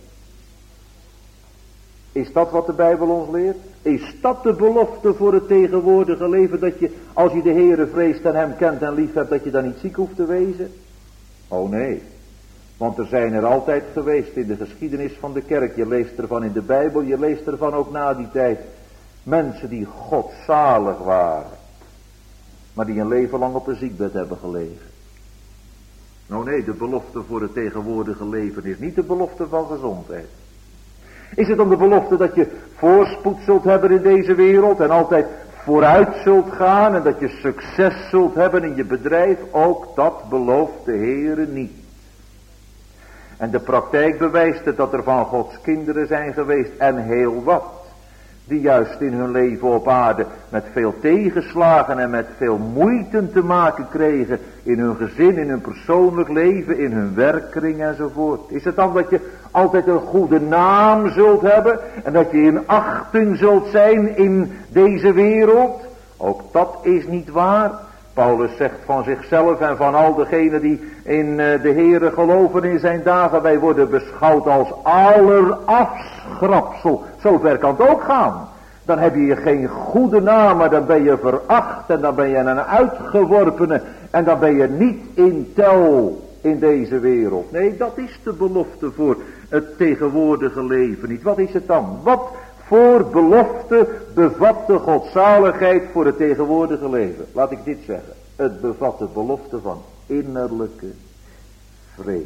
Is dat wat de Bijbel ons leert? Is dat de belofte voor het tegenwoordige leven, dat je, als je de Heere vreest en hem kent en lief hebt, dat je dan niet ziek hoeft te wezen? Oh nee, want er zijn er altijd geweest in de geschiedenis van de kerk. Je leest ervan in de Bijbel, je leest ervan ook na die tijd. Mensen die godzalig waren, maar die een leven lang op een ziekbed hebben gelegen. Nou nee, de belofte voor het tegenwoordige leven is niet de belofte van gezondheid. Is het dan de belofte dat je voorspoed zult hebben in deze wereld en altijd vooruit zult gaan en dat je succes zult hebben in je bedrijf? Ook dat belooft de Heere niet. En de praktijk bewijst het dat er van Gods kinderen zijn geweest en heel wat, die juist in hun leven op aarde met veel tegenslagen en met veel moeite te maken kregen in hun gezin, in hun persoonlijk leven, in hun werkkring enzovoort. Is het dan dat je altijd een goede naam zult hebben en dat je in achting zult zijn in deze wereld? Ook dat is niet waar. Paulus zegt van zichzelf en van al degenen die in de Heere geloven in zijn dagen, wij worden beschouwd als allerafschrapsel. Zover kan het ook gaan. Dan heb je geen goede naam, maar dan ben je veracht en dan ben je een uitgeworpene en dan ben je niet in tel in deze wereld. Nee, dat is de belofte voor het tegenwoordige leven niet. Wat is het dan? Wat voor belofte bevat de godzaligheid voor het tegenwoordige leven? Laat ik dit zeggen. Het bevat de belofte van innerlijke vrede.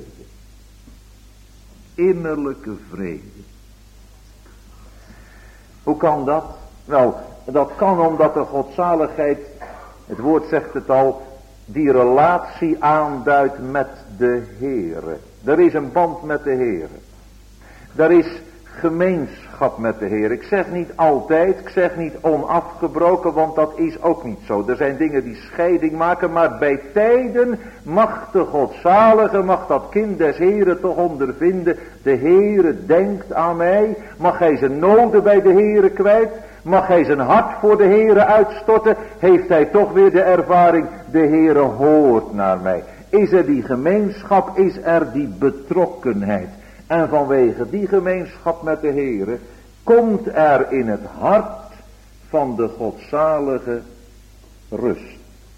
Innerlijke vrede. Hoe kan dat? Wel, dat kan omdat de godzaligheid, het woord zegt het al, die relatie aanduidt met de Heere. Er is een band met de Heere. Er is gemeenschap met de Heer. Ik zeg niet altijd, ik zeg niet onafgebroken, want dat is ook niet zo. Er zijn dingen die scheiding maken, maar bij tijden mag de godzalige, mag dat kind des Heeren toch ondervinden. De Heere denkt aan mij. Mag hij zijn noden bij de Heere kwijt? Mag hij zijn hart voor de Heere uitstorten? Heeft hij toch weer de ervaring, de Heere hoort naar mij. Is er die gemeenschap, is er die betrokkenheid. En vanwege die gemeenschap met de Heere komt er in het hart van de godzalige rust.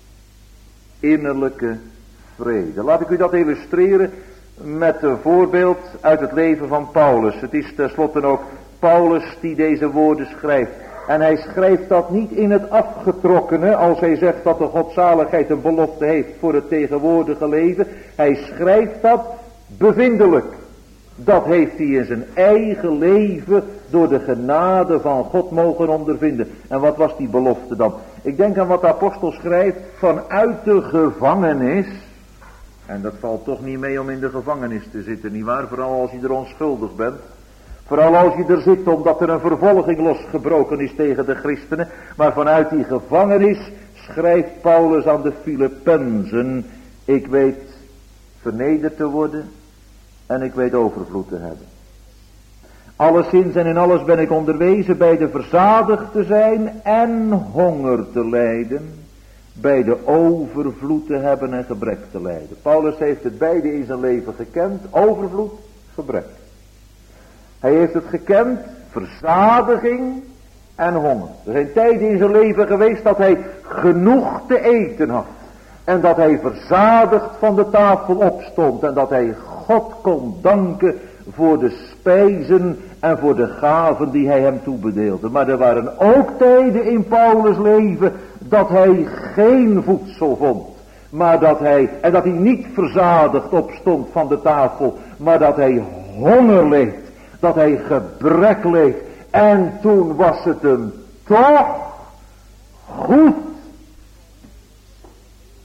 Innerlijke vrede. Laat ik u dat illustreren met een voorbeeld uit het leven van Paulus. Het is tenslotte ook Paulus die deze woorden schrijft. En hij schrijft dat niet in het afgetrokkene, als hij zegt dat de godzaligheid een belofte heeft voor het tegenwoordige leven. Hij schrijft dat bevindelijk. Dat heeft hij in zijn eigen leven door de genade van God mogen ondervinden. En wat was die belofte dan? Ik denk aan wat de apostel schrijft, vanuit de gevangenis. En dat valt toch niet mee om in de gevangenis te zitten, nietwaar? Vooral als je er onschuldig bent. Vooral als je er zit omdat er een vervolging losgebroken is tegen de christenen. Maar vanuit die gevangenis schrijft Paulus aan de Filippenzen: ik weet vernederd te worden en ik weet overvloed te hebben. Alleszins en in alles ben ik onderwezen bij de verzadigd te zijn en honger te lijden, bij de overvloed te hebben en gebrek te lijden. Paulus heeft het beide in zijn leven gekend, overvloed, gebrek. Hij heeft het gekend, verzadiging en honger. Er zijn tijden in zijn leven geweest dat hij genoeg te eten had. En dat hij verzadigd van de tafel opstond. En dat hij God kon danken voor de spijzen en voor de gaven die hij hem toebedeelde. Maar er waren ook tijden in Paulus' leven dat hij geen voedsel vond. Maar dat hij, en dat hij niet verzadigd opstond van de tafel. Maar dat hij honger leed. Dat hij gebrek leed. En toen was het hem toch goed.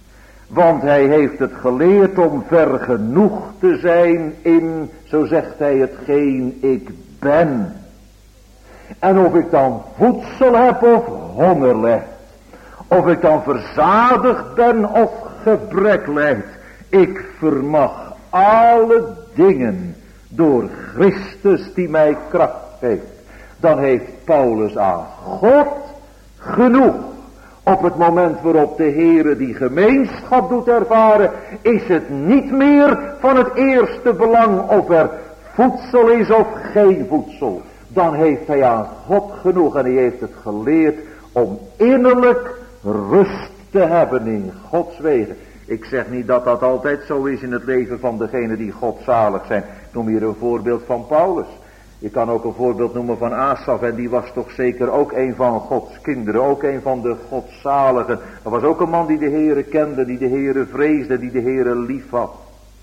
Want hij heeft het geleerd om vergenoegd te zijn in, zo zegt hij, hetgeen ik ben. En of ik dan voedsel heb of honger lijdt. Of ik dan verzadigd ben of gebrek lijdt. Ik vermag alle dingen door Christus die mij kracht geeft. Dan heeft Paulus aan God genoeg. Op het moment waarop de Heere die gemeenschap doet ervaren, is het niet meer van het eerste belang of er voedsel is of geen voedsel. Dan heeft hij aan God genoeg en hij heeft het geleerd om innerlijk rust te hebben in Gods wegen. Ik zeg niet dat dat altijd zo is in het leven van degenen die godzalig zijn. Ik noem hier een voorbeeld van Paulus. Je kan ook een voorbeeld noemen van Asaf en die was toch zeker ook een van Gods kinderen. Ook een van de godzaligen. Dat was ook een man die de Heere kende, die de Heere vreesde, die de Heere lief had.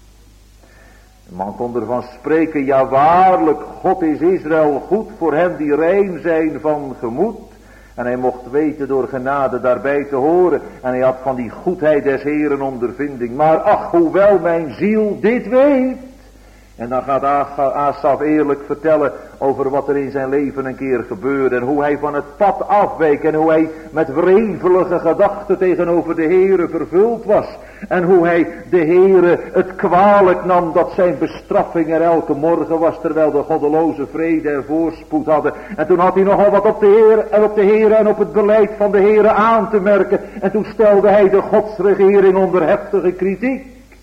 De man kon ervan spreken, ja waarlijk, God is Israël goed voor hen die rein zijn van gemoed. En hij mocht weten door genade daarbij te horen. En hij had van die goedheid des Heeren ondervinding. Maar ach, hoewel mijn ziel dit weet. En dan gaat Asaf eerlijk vertellen over wat er in zijn leven een keer gebeurde. En hoe hij van het pad afweek. En hoe hij met wrevelige gedachten tegenover de Heere vervuld was. En hoe hij de Heere het kwalijk nam dat zijn bestraffing er elke morgen was. Terwijl de goddeloze vrede en voorspoed hadden. En toen had hij nogal wat op de Heere en op de Heere en op het beleid van de Heere aan te merken. En toen stelde hij de godsregering onder heftige kritiek.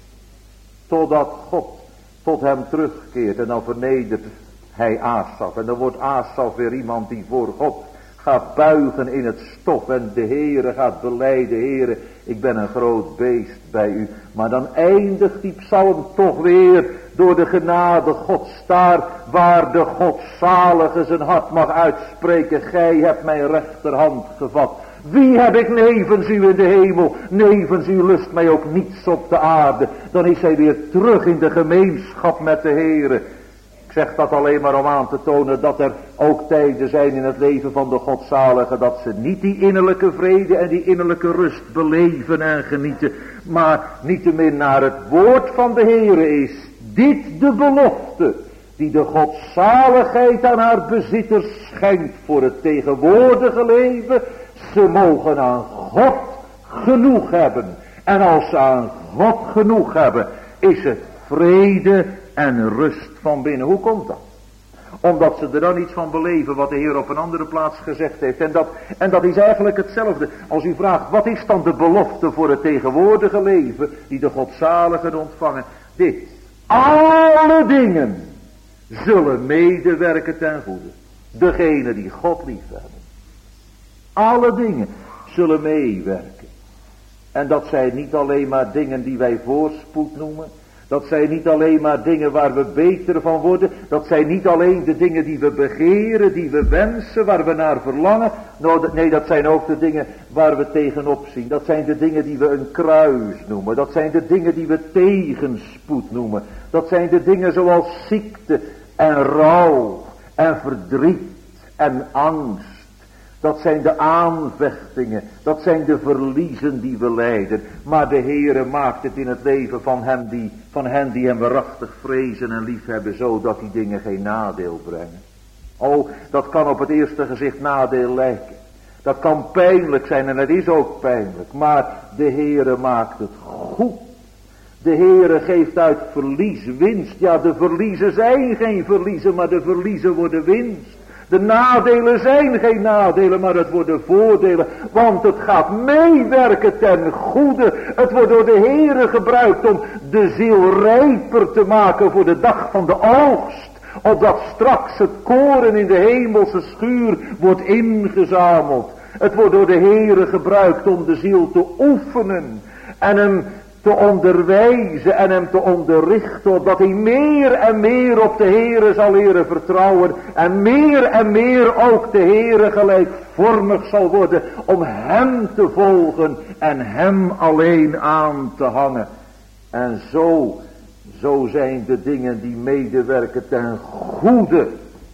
Totdat God tot hem terugkeert en dan vernedert hij Asaf. En dan wordt Asaf weer iemand die voor God gaat buigen in het stof. En de Heere gaat belijden, Heere, ik ben een groot beest bij u. Maar dan eindigt die psalm toch weer door de genade Gods daar waar de Godzalige zijn hart mag uitspreken. Gij hebt mijn rechterhand gevat. Wie heb ik nevens u in de hemel? Nevens u lust mij ook niets op de aarde. Dan is hij weer terug in de gemeenschap met de Heere. Ik zeg dat alleen maar om aan te tonen dat er ook tijden zijn in het leven van de godzaligen. Dat ze niet die innerlijke vrede en die innerlijke rust beleven en genieten. Maar niettemin naar het woord van de Heere is dit de belofte. Die de godzaligheid aan haar bezitters schenkt voor het tegenwoordige leven. Ze mogen aan God genoeg hebben. En als ze aan God genoeg hebben, is het vrede en rust van binnen. Hoe komt dat? Omdat ze er dan iets van beleven wat de Heer op een andere plaats gezegd heeft. En dat, en dat is eigenlijk hetzelfde. Als u vraagt, wat is dan de belofte voor het tegenwoordige leven die de godzaligen ontvangen? Dit. Alle dingen zullen medewerken ten goede. Degene die God lief hebben. Alle dingen zullen meewerken. En dat zijn niet alleen maar dingen die wij voorspoed noemen. Dat zijn niet alleen maar dingen waar we beter van worden. Dat zijn niet alleen de dingen die we begeren, die we wensen, waar we naar verlangen. Nee, dat zijn ook de dingen waar we tegenop zien. Dat zijn de dingen die we een kruis noemen. Dat zijn de dingen die we tegenspoed noemen. Dat zijn de dingen zoals ziekte en rouw en verdriet en angst. Dat zijn de aanvechtingen, dat zijn de verliezen die we lijden. Maar de Heere maakt het in het leven van, hem die, van hen die hem waarachtig vrezen en liefhebben, zodat die dingen geen nadeel brengen. Oh, dat kan op het eerste gezicht nadeel lijken. Dat kan pijnlijk zijn en het is ook pijnlijk. Maar de Heere maakt het goed. De Heere geeft uit verlies winst. Ja, de verliezen zijn geen verliezen, maar de verliezen worden winst. De nadelen zijn geen nadelen, maar het worden voordelen. Want het gaat meewerken ten goede. Het wordt door de Heere gebruikt om de ziel rijper te maken voor de dag van de oogst. Opdat straks het koren in de hemelse schuur wordt ingezameld. Het wordt door de Heere gebruikt om de ziel te oefenen. En hem te onderwijzen en hem te onderrichten, opdat hij meer en meer op de Heere zal leren vertrouwen en meer en meer ook de Heere gelijkvormig zal worden om hem te volgen en hem alleen aan te hangen. En zo, zo zijn de dingen die medewerken ten goede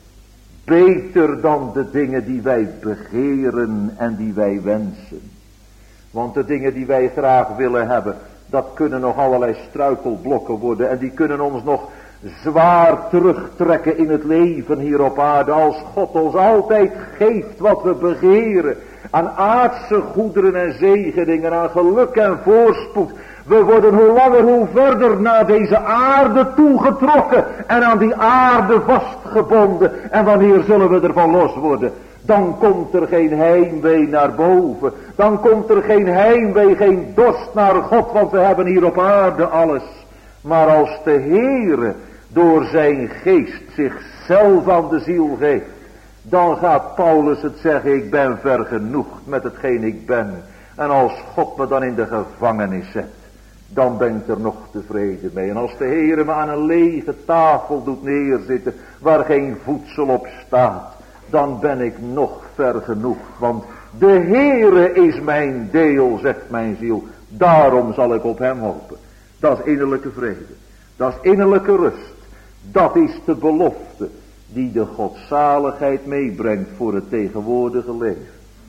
beter dan de dingen die wij begeren en die wij wensen. Want de dingen die wij graag willen hebben, dat kunnen nog allerlei struikelblokken worden. En die kunnen ons nog zwaar terugtrekken in het leven hier op aarde. Als God ons altijd geeft wat we begeren. Aan aardse goederen en zegeningen, aan geluk en voorspoed. We worden hoe langer hoe verder naar deze aarde toegetrokken. En aan die aarde vastgebonden. En wanneer zullen we ervan los worden? Dan komt er geen heimwee naar boven. Dan komt er geen heimwee, geen dorst naar God. Want we hebben hier op aarde alles. Maar als de Heere door zijn geest zichzelf aan de ziel geeft. Dan gaat Paulus het zeggen, ik ben vergenoegd met hetgeen ik ben. En als God me dan in de gevangenis zet, dan ben ik er nog tevreden mee. En als de Heere me aan een lege tafel doet neerzitten, waar geen voedsel op staat, dan ben ik nog vergenoegd. Want de Heere is mijn deel, zegt mijn ziel. Daarom zal ik op hem hopen. Dat is innerlijke vrede. Dat is innerlijke rust. Dat is de belofte die de godzaligheid meebrengt voor het tegenwoordige leven.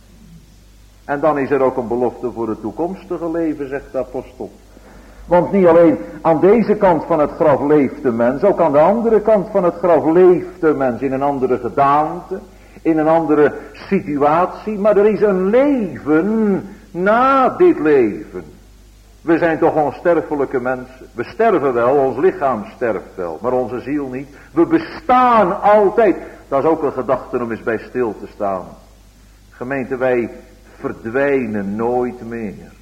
En dan is er ook een belofte voor het toekomstige leven, zegt de apostel. Want niet alleen aan deze kant van het graf leeft de mens, ook aan de andere kant van het graf leeft de mens in een andere gedaante, in een andere situatie. Maar er is een leven na dit leven. We zijn toch onsterfelijke mensen. We sterven wel, ons lichaam sterft wel, maar onze ziel niet. We bestaan altijd. Dat is ook een gedachte om eens bij stil te staan. Gemeente, wij verdwijnen nooit meer.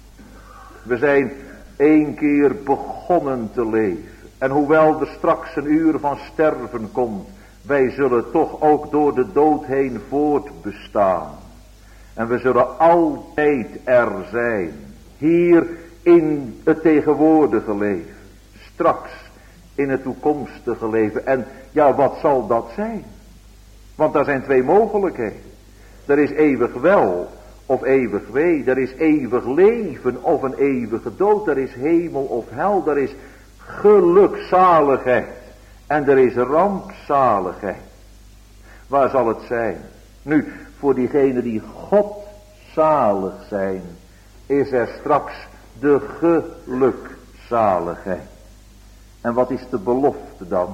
We zijn één keer begonnen te leven. En hoewel er straks een uur van sterven komt, wij zullen toch ook door de dood heen voortbestaan. En we zullen altijd er zijn. Hier in het tegenwoordige leven. Straks in het toekomstige leven. En ja, wat zal dat zijn? Want daar zijn twee mogelijkheden. Er is eeuwig wel of eeuwig wee. Er is eeuwig leven of een eeuwige dood. Er is hemel of hel. Er is gelukzaligheid. En er is rampzaligheid. Waar zal het zijn? Nu, voor diegenen die godzalig zijn, is er straks de gelukzaligheid. En wat is de belofte dan?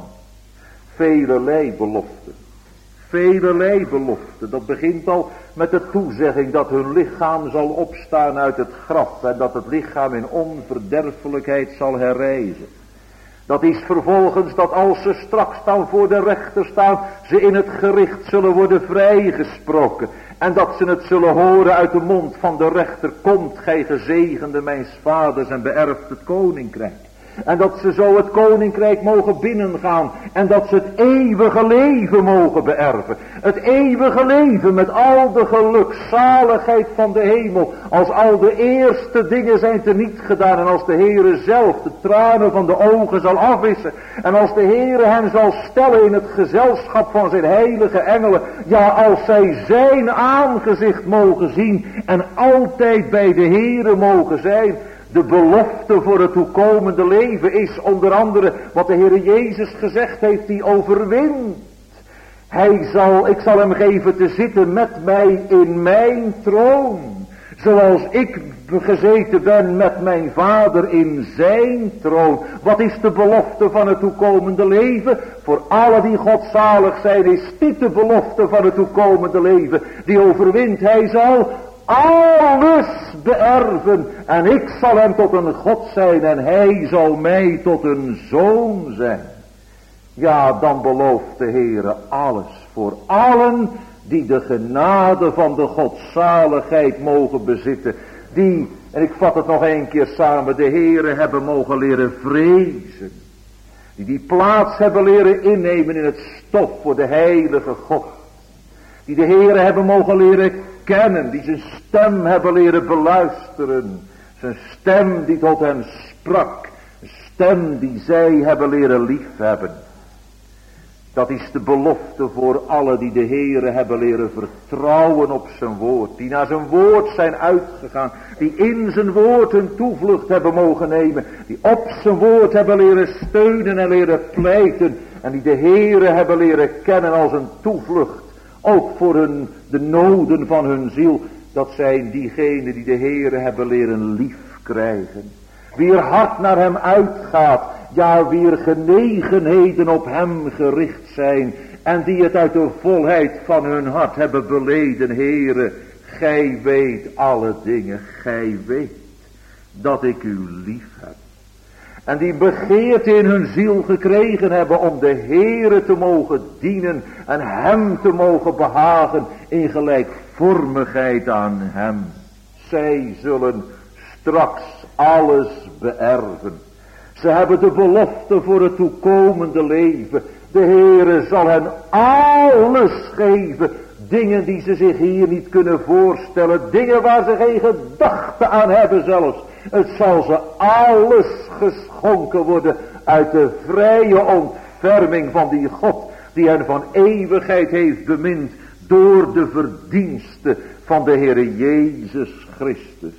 Velelei belofte. Velelei belofte. Dat begint al met de toezegging dat hun lichaam zal opstaan uit het graf. En dat het lichaam in onverderfelijkheid zal herrijzen. Dat is vervolgens dat als ze straks dan voor de rechter staan, ze in het gericht zullen worden vrijgesproken. En dat ze het zullen horen uit de mond van de rechter. Komt gij gezegende mijns vaders en beërft het koninkrijk. En dat ze zo het koninkrijk mogen binnengaan. En dat ze het eeuwige leven mogen beërven. Het eeuwige leven met al de gelukzaligheid van de hemel. Als al de eerste dingen zijn teniet gedaan. En als de Heere zelf de tranen van de ogen zal afwissen. En als de Heere hen zal stellen in het gezelschap van zijn heilige engelen. Ja, als zij zijn aangezicht mogen zien. En altijd bij de Heere mogen zijn. De belofte voor het toekomende leven is onder andere wat de Heer Jezus gezegd heeft, die overwint. Hij zal, ik zal hem geven te zitten met mij in mijn troon. Zoals ik gezeten ben met mijn vader in zijn troon. Wat is de belofte van het toekomende leven? Voor alle die godzalig zijn is dit de belofte van het toekomende leven. Die overwint, hij zal alles beërven. En ik zal hem tot een God zijn en hij zal mij tot een zoon zijn. Ja, dan belooft de Heere alles voor allen die de genade van de godzaligheid mogen bezitten. Die, en ik vat het nog een keer samen, de Heere hebben mogen leren vrezen. Die die plaats hebben leren innemen in het stof voor de heilige God. Die de Heere hebben mogen leren kennen, die zijn stem hebben leren beluisteren. Zijn stem die tot hen sprak. Een stem die zij hebben leren liefhebben. Dat is de belofte voor alle die de Heere hebben leren vertrouwen op zijn woord. Die naar zijn woord zijn uitgegaan. Die in zijn woord hun toevlucht hebben mogen nemen. Die op zijn woord hebben leren steunen en leren pleiten. En die de Heere hebben leren kennen als een toevlucht. Ook voor hun, de noden van hun ziel. Dat zijn diegenen die de Heere hebben leren lief krijgen. Wier hart naar hem uitgaat. Ja, wier genegenheden op hem gericht zijn. En die het uit de volheid van hun hart hebben beleden. Heere, gij weet alle dingen. Gij weet dat ik u lief heb. En die begeerte in hun ziel gekregen hebben om de Heere te mogen dienen. En hem te mogen behagen in gelijkvormigheid aan hem. Zij zullen straks alles beërven. Ze hebben de belofte voor het toekomende leven. De Heere zal hen alles geven. Dingen die ze zich hier niet kunnen voorstellen. Dingen waar ze geen gedachte aan hebben zelfs. Het zal ze alles geschonken worden uit de vrije ontferming van die God. Die hen van eeuwigheid heeft bemind door de verdienste van de Heere Jezus Christus.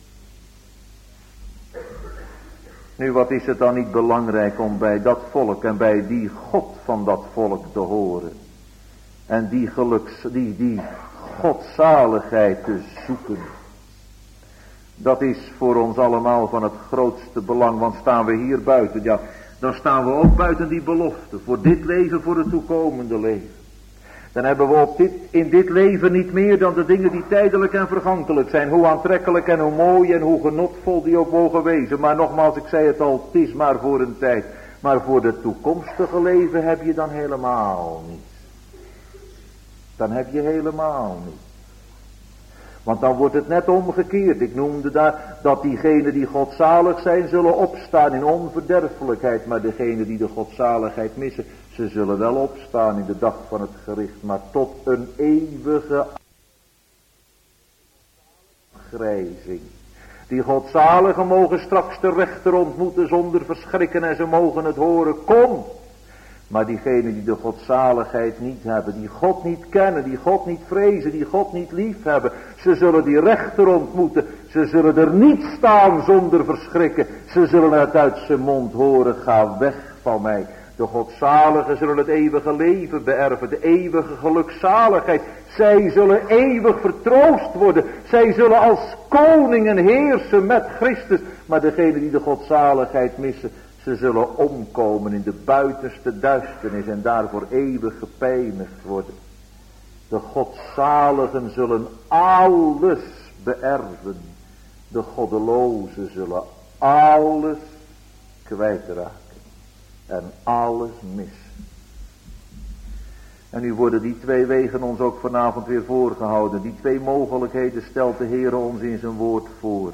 Nu, wat is het dan niet belangrijk om bij dat volk en bij die God van dat volk te horen. En die geluks, die, die godzaligheid te zoeken. Dat is voor ons allemaal van het grootste belang, want staan we hier buiten, ja, dan staan we ook buiten die belofte. Voor dit leven, voor het toekomende leven. Dan hebben we op dit, in dit leven niet meer dan de dingen die tijdelijk en vergankelijk zijn. Hoe aantrekkelijk en hoe mooi en hoe genotvol die ook mogen wezen. Maar nogmaals, ik zei het al, het is maar voor een tijd. Maar voor het toekomstige leven heb je dan helemaal niets. Dan heb je helemaal niets. Want dan wordt het net omgekeerd. Ik noemde daar dat diegenen die godzalig zijn zullen opstaan in onverderfelijkheid. Maar degenen die de godzaligheid missen, ze zullen wel opstaan in de dag van het gericht. Maar tot een eeuwige afgrijzing. Die godzaligen mogen straks de rechter ontmoeten zonder verschrikken en ze mogen het horen. Kom! Maar diegenen die de godzaligheid niet hebben, die God niet kennen, die God niet vrezen, die God niet lief hebben. Ze zullen die rechter ontmoeten. Ze zullen er niet staan zonder verschrikken. Ze zullen het uit zijn mond horen, ga weg van mij. De godzaligen zullen het eeuwige leven beërven, de eeuwige gelukzaligheid. Zij zullen eeuwig vertroost worden. Zij zullen als koningen heersen met Christus. Maar degenen die de godzaligheid missen, ze zullen omkomen in de buitenste duisternis en daarvoor eeuwig gepijnigd worden. De godzaligen zullen alles beërven. De goddelozen zullen alles kwijtraken. En alles missen. En nu worden die twee wegen ons ook vanavond weer voorgehouden. Die twee mogelijkheden stelt de Heer ons in zijn woord voor.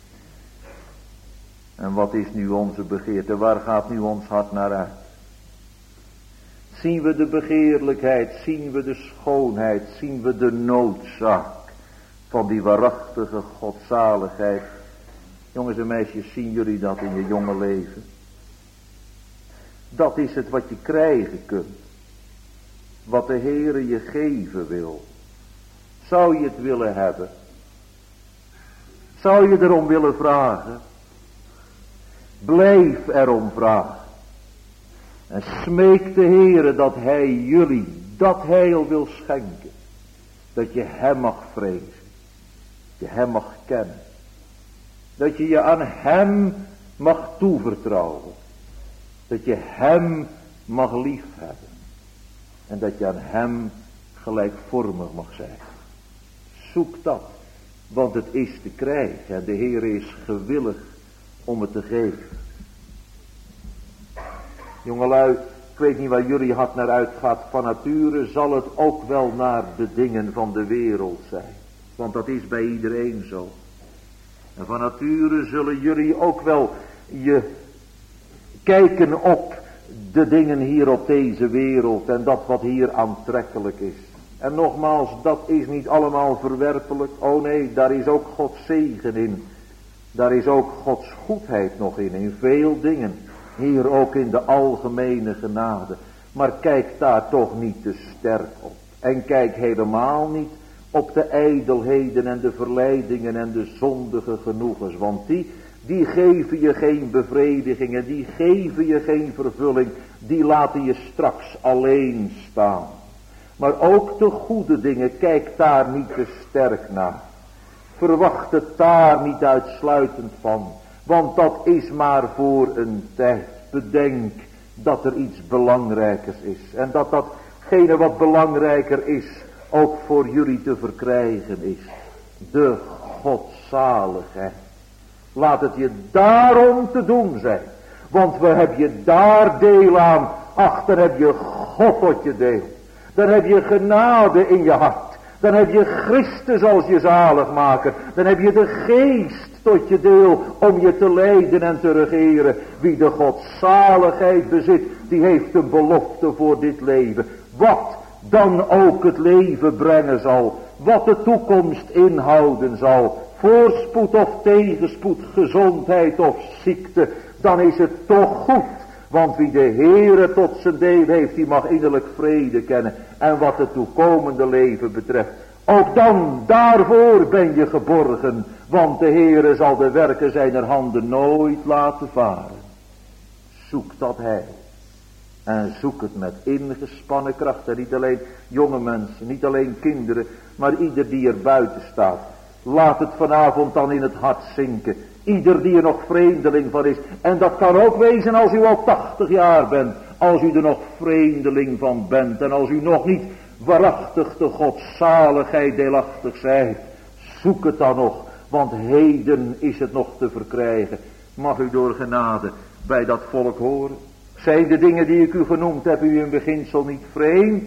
En wat is nu onze begeerte? Waar gaat nu ons hart naar uit? Zien we de begeerlijkheid, zien we de schoonheid, zien we de noodzaak van die waarachtige godzaligheid. Jongens en meisjes, zien jullie dat in je jonge leven? Dat is het wat je krijgen kunt. Wat de Heere je geven wil. Zou je het willen hebben? Zou je erom willen vragen? Blijf erom vragen. En smeek de Heere dat hij jullie dat heil wil schenken. Dat je hem mag vrezen. Dat je hem mag kennen. Dat je je aan hem mag toevertrouwen. Dat je hem mag liefhebben. En dat je aan hem gelijkvormig mag zijn. Zoek dat. Want het is te krijgen. De Heer is gewillig om het te geven. Jongelui, ik weet niet waar jullie hart naar uitgaat. Van nature zal het ook wel naar de dingen van de wereld zijn. Want dat is bij iedereen zo. En van nature zullen jullie ook wel je kijken op de dingen hier op deze wereld. En dat wat hier aantrekkelijk is. En nogmaals, dat is niet allemaal verwerpelijk. Oh nee, daar is ook Gods zegen in. Daar is ook Gods goedheid nog in. In veel dingen. Hier ook in de algemene genade. Maar kijk daar toch niet te sterk op. En kijk helemaal niet op de ijdelheden en de verleidingen en de zondige genoegens. Want die, die geven je geen bevrediging en die geven je geen vervulling. Die laten je straks alleen staan. Maar ook de goede dingen, kijk daar niet te sterk naar. Verwacht het daar niet uitsluitend van. Want dat is maar voor een tijd. Bedenk dat er iets belangrijkers is. En dat datgene wat belangrijker is ook voor jullie te verkrijgen is. De godzaligheid. Laat het je daarom te doen zijn. Want we hebben je daar deel aan. Ach, dan heb je God tot je deel. Dan heb je genade in je hart. Dan heb je Christus als je zaligmaker. Dan heb je de geest tot je deel om je te leiden en te regeren. Wie de godzaligheid bezit, die heeft een belofte voor dit leven. Wat dan ook het leven brengen zal. Wat de toekomst inhouden zal. Voorspoed of tegenspoed, gezondheid of ziekte. Dan is het toch goed. Want wie de Heere tot zijn deel heeft, die mag innerlijk vrede kennen. En wat het toekomende leven betreft, ook dan, daarvoor ben je geborgen. Want de Heere zal de werken zijner handen nooit laten varen. Zoek dat heil. En zoek het met ingespannen kracht. En niet alleen jonge mensen, niet alleen kinderen, maar ieder die er buiten staat. Laat het vanavond dan in het hart zinken. Ieder die er nog vreemdeling van is. En dat kan ook wezen als u al tachtig jaar bent. Als u er nog vreemdeling van bent. En als u nog niet waarachtig de godzaligheid deelachtig zijt. Zoek het dan nog. Want heden is het nog te verkrijgen. Mag u door genade bij dat volk horen. Zijn de dingen die ik u genoemd heb u in beginsel niet vreemd?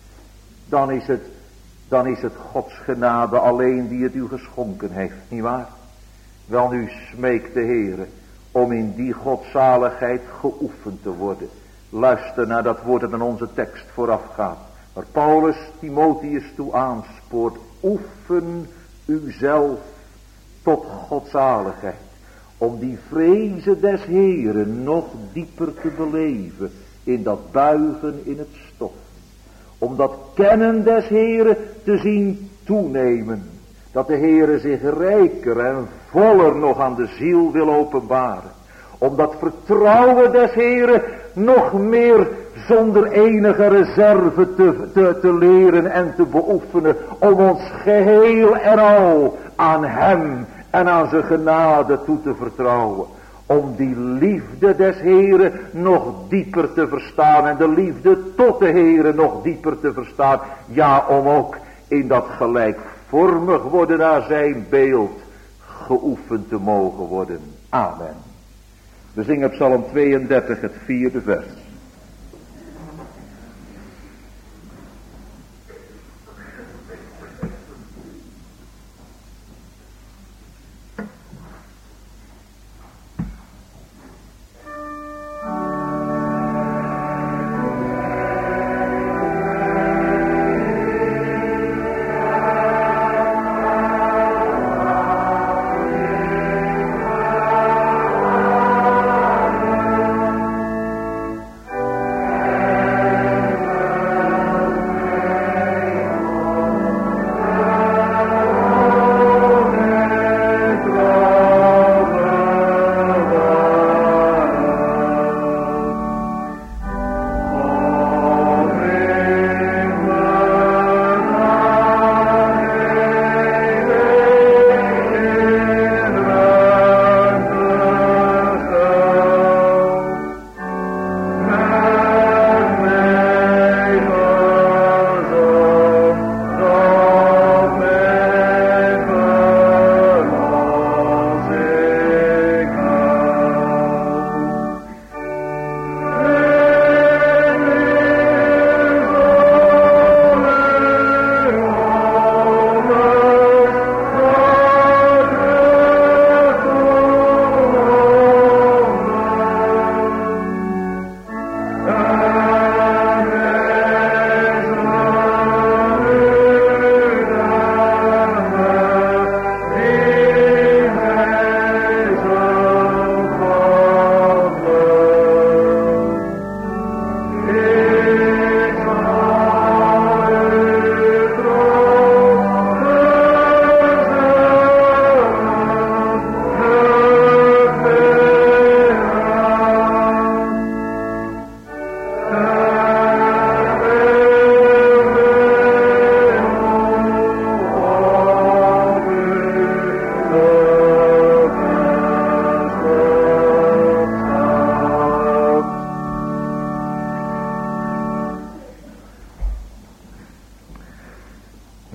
Dan is het, dan is het Gods genade alleen die het u geschonken heeft. Niet waar? Wel nu smeekt de Heere om in die godzaligheid geoefend te worden. Luister naar dat woord dat aan onze tekst voorafgaat. Waar Paulus Timotheus toe aanspoort. Oefen uzelf tot godzaligheid. Om die vrezen des Heeren nog dieper te beleven. In dat buigen in het stof. Om dat kennen des Heeren te zien toenemen. Dat de Heere zich rijker en voller nog aan de ziel wil openbaren. Om dat vertrouwen des Heeren nog meer zonder enige reserve te, te, te leren en te beoefenen. Om ons geheel en al aan hem en aan zijn genade toe te vertrouwen. Om die liefde des Heeren nog dieper te verstaan. En de liefde tot de Heeren nog dieper te verstaan. Ja, om ook in dat gelijkvormig worden naar zijn beeld geoefend te mogen worden. Amen. We zingen Psalm tweeëndertig, het vierde vers.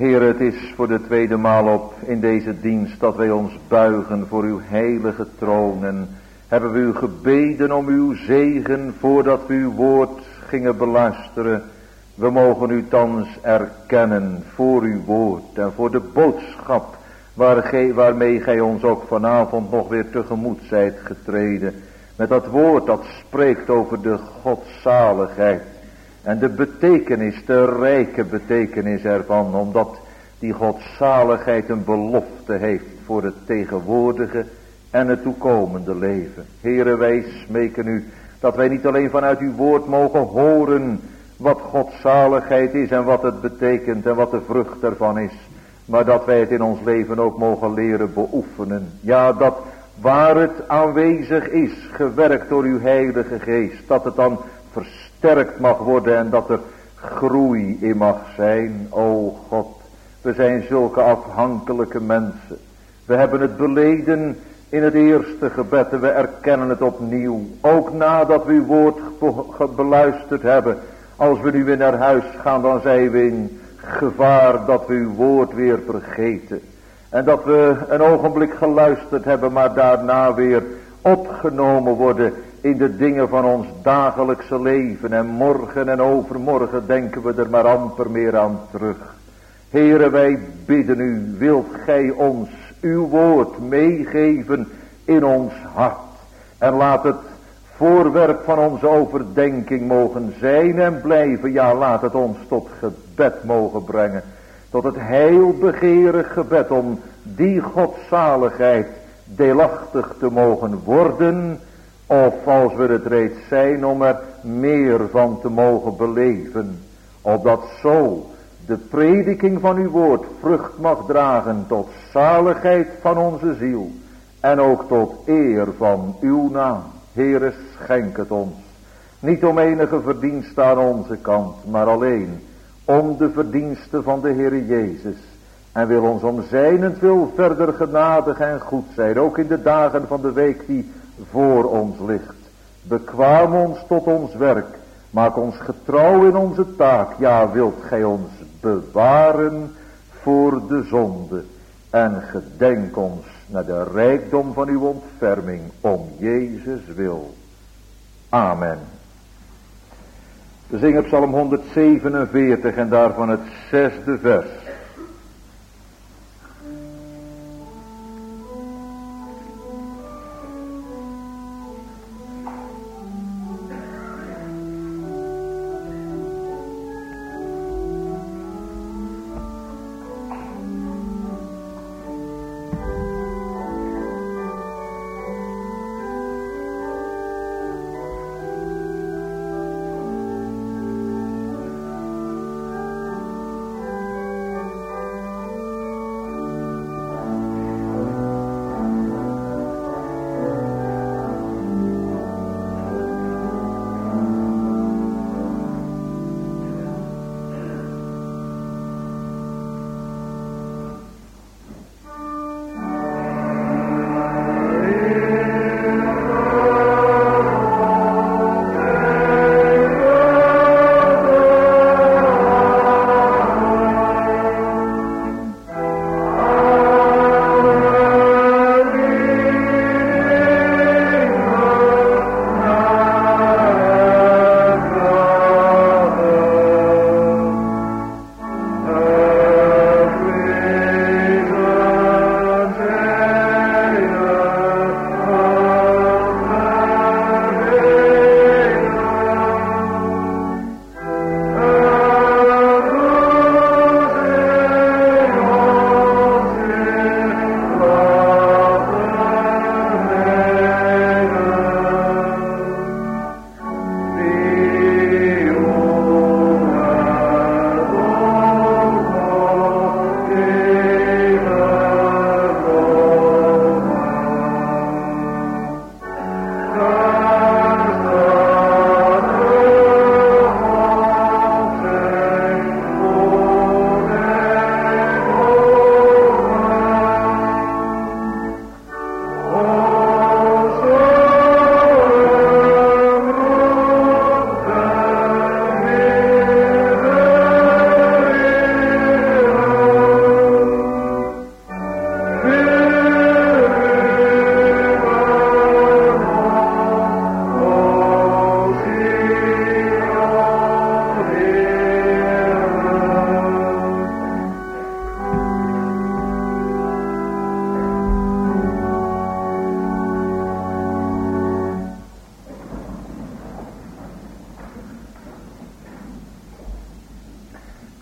Heer, het is voor de tweede maal op in deze dienst dat wij ons buigen voor uw heilige troon. En hebben we u gebeden om uw zegen voordat we uw woord gingen beluisteren. We mogen u thans erkennen voor uw woord en voor de boodschap waar gij, waarmee gij ons ook vanavond nog weer tegemoet zijt getreden. Met dat woord dat spreekt over de godzaligheid. En de betekenis, de rijke betekenis ervan, omdat die godzaligheid een belofte heeft voor het tegenwoordige en het toekomende leven. Heere, wij smeken u dat wij niet alleen vanuit uw woord mogen horen wat godzaligheid is en wat het betekent en wat de vrucht ervan is, maar dat wij het in ons leven ook mogen leren beoefenen. Ja, dat waar het aanwezig is, gewerkt door uw heilige geest, dat het dan versterkt mag worden en dat er groei in mag zijn. O God, we zijn zulke afhankelijke mensen. We hebben het beleden in het eerste gebed en we erkennen het opnieuw. Ook nadat we uw woord beluisterd hebben. Als we nu weer naar huis gaan, dan zijn we in gevaar dat we uw woord weer vergeten. En dat we een ogenblik geluisterd hebben, maar daarna weer opgenomen worden in de dingen van ons dagelijkse leven. En morgen en overmorgen denken we er maar amper meer aan terug. Heere, wij bidden u, wilt gij ons uw woord meegeven in ons hart. En laat het voorwerp van onze overdenking mogen zijn en blijven. Ja, laat het ons tot gebed mogen brengen. Tot het heilbegeerig gebed om die godzaligheid deelachtig te mogen worden. Of als we het reeds zijn, om er meer van te mogen beleven. Opdat zo de prediking van uw woord vrucht mag dragen tot zaligheid van onze ziel. En ook tot eer van uw naam. Heere, schenk het ons. Niet om enige verdienste aan onze kant, maar alleen om de verdienste van de Heere Jezus. En wil ons om zijnentwil verder genadig en goed zijn. Ook in de dagen van de week die voor ons ligt. Bekwaam ons tot ons werk. Maak ons getrouw in onze taak. Ja, wilt gij ons bewaren voor de zonde. En gedenk ons naar de rijkdom van uw ontferming. Om Jezus wil. Amen. We zingen Psalm honderdzevenenveertig en daarvan het zesde vers.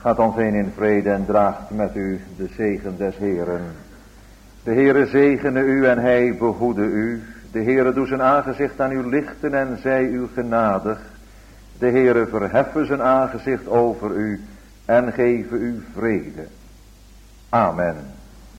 Gaat dan heen in vrede en draagt met u de zegen des Heeren. De Heere zegene u en hij behoede u. De Heere doe zijn aangezicht aan u lichten en zij u genadig. De Heere verheffen zijn aangezicht over u en geven u vrede. Amen.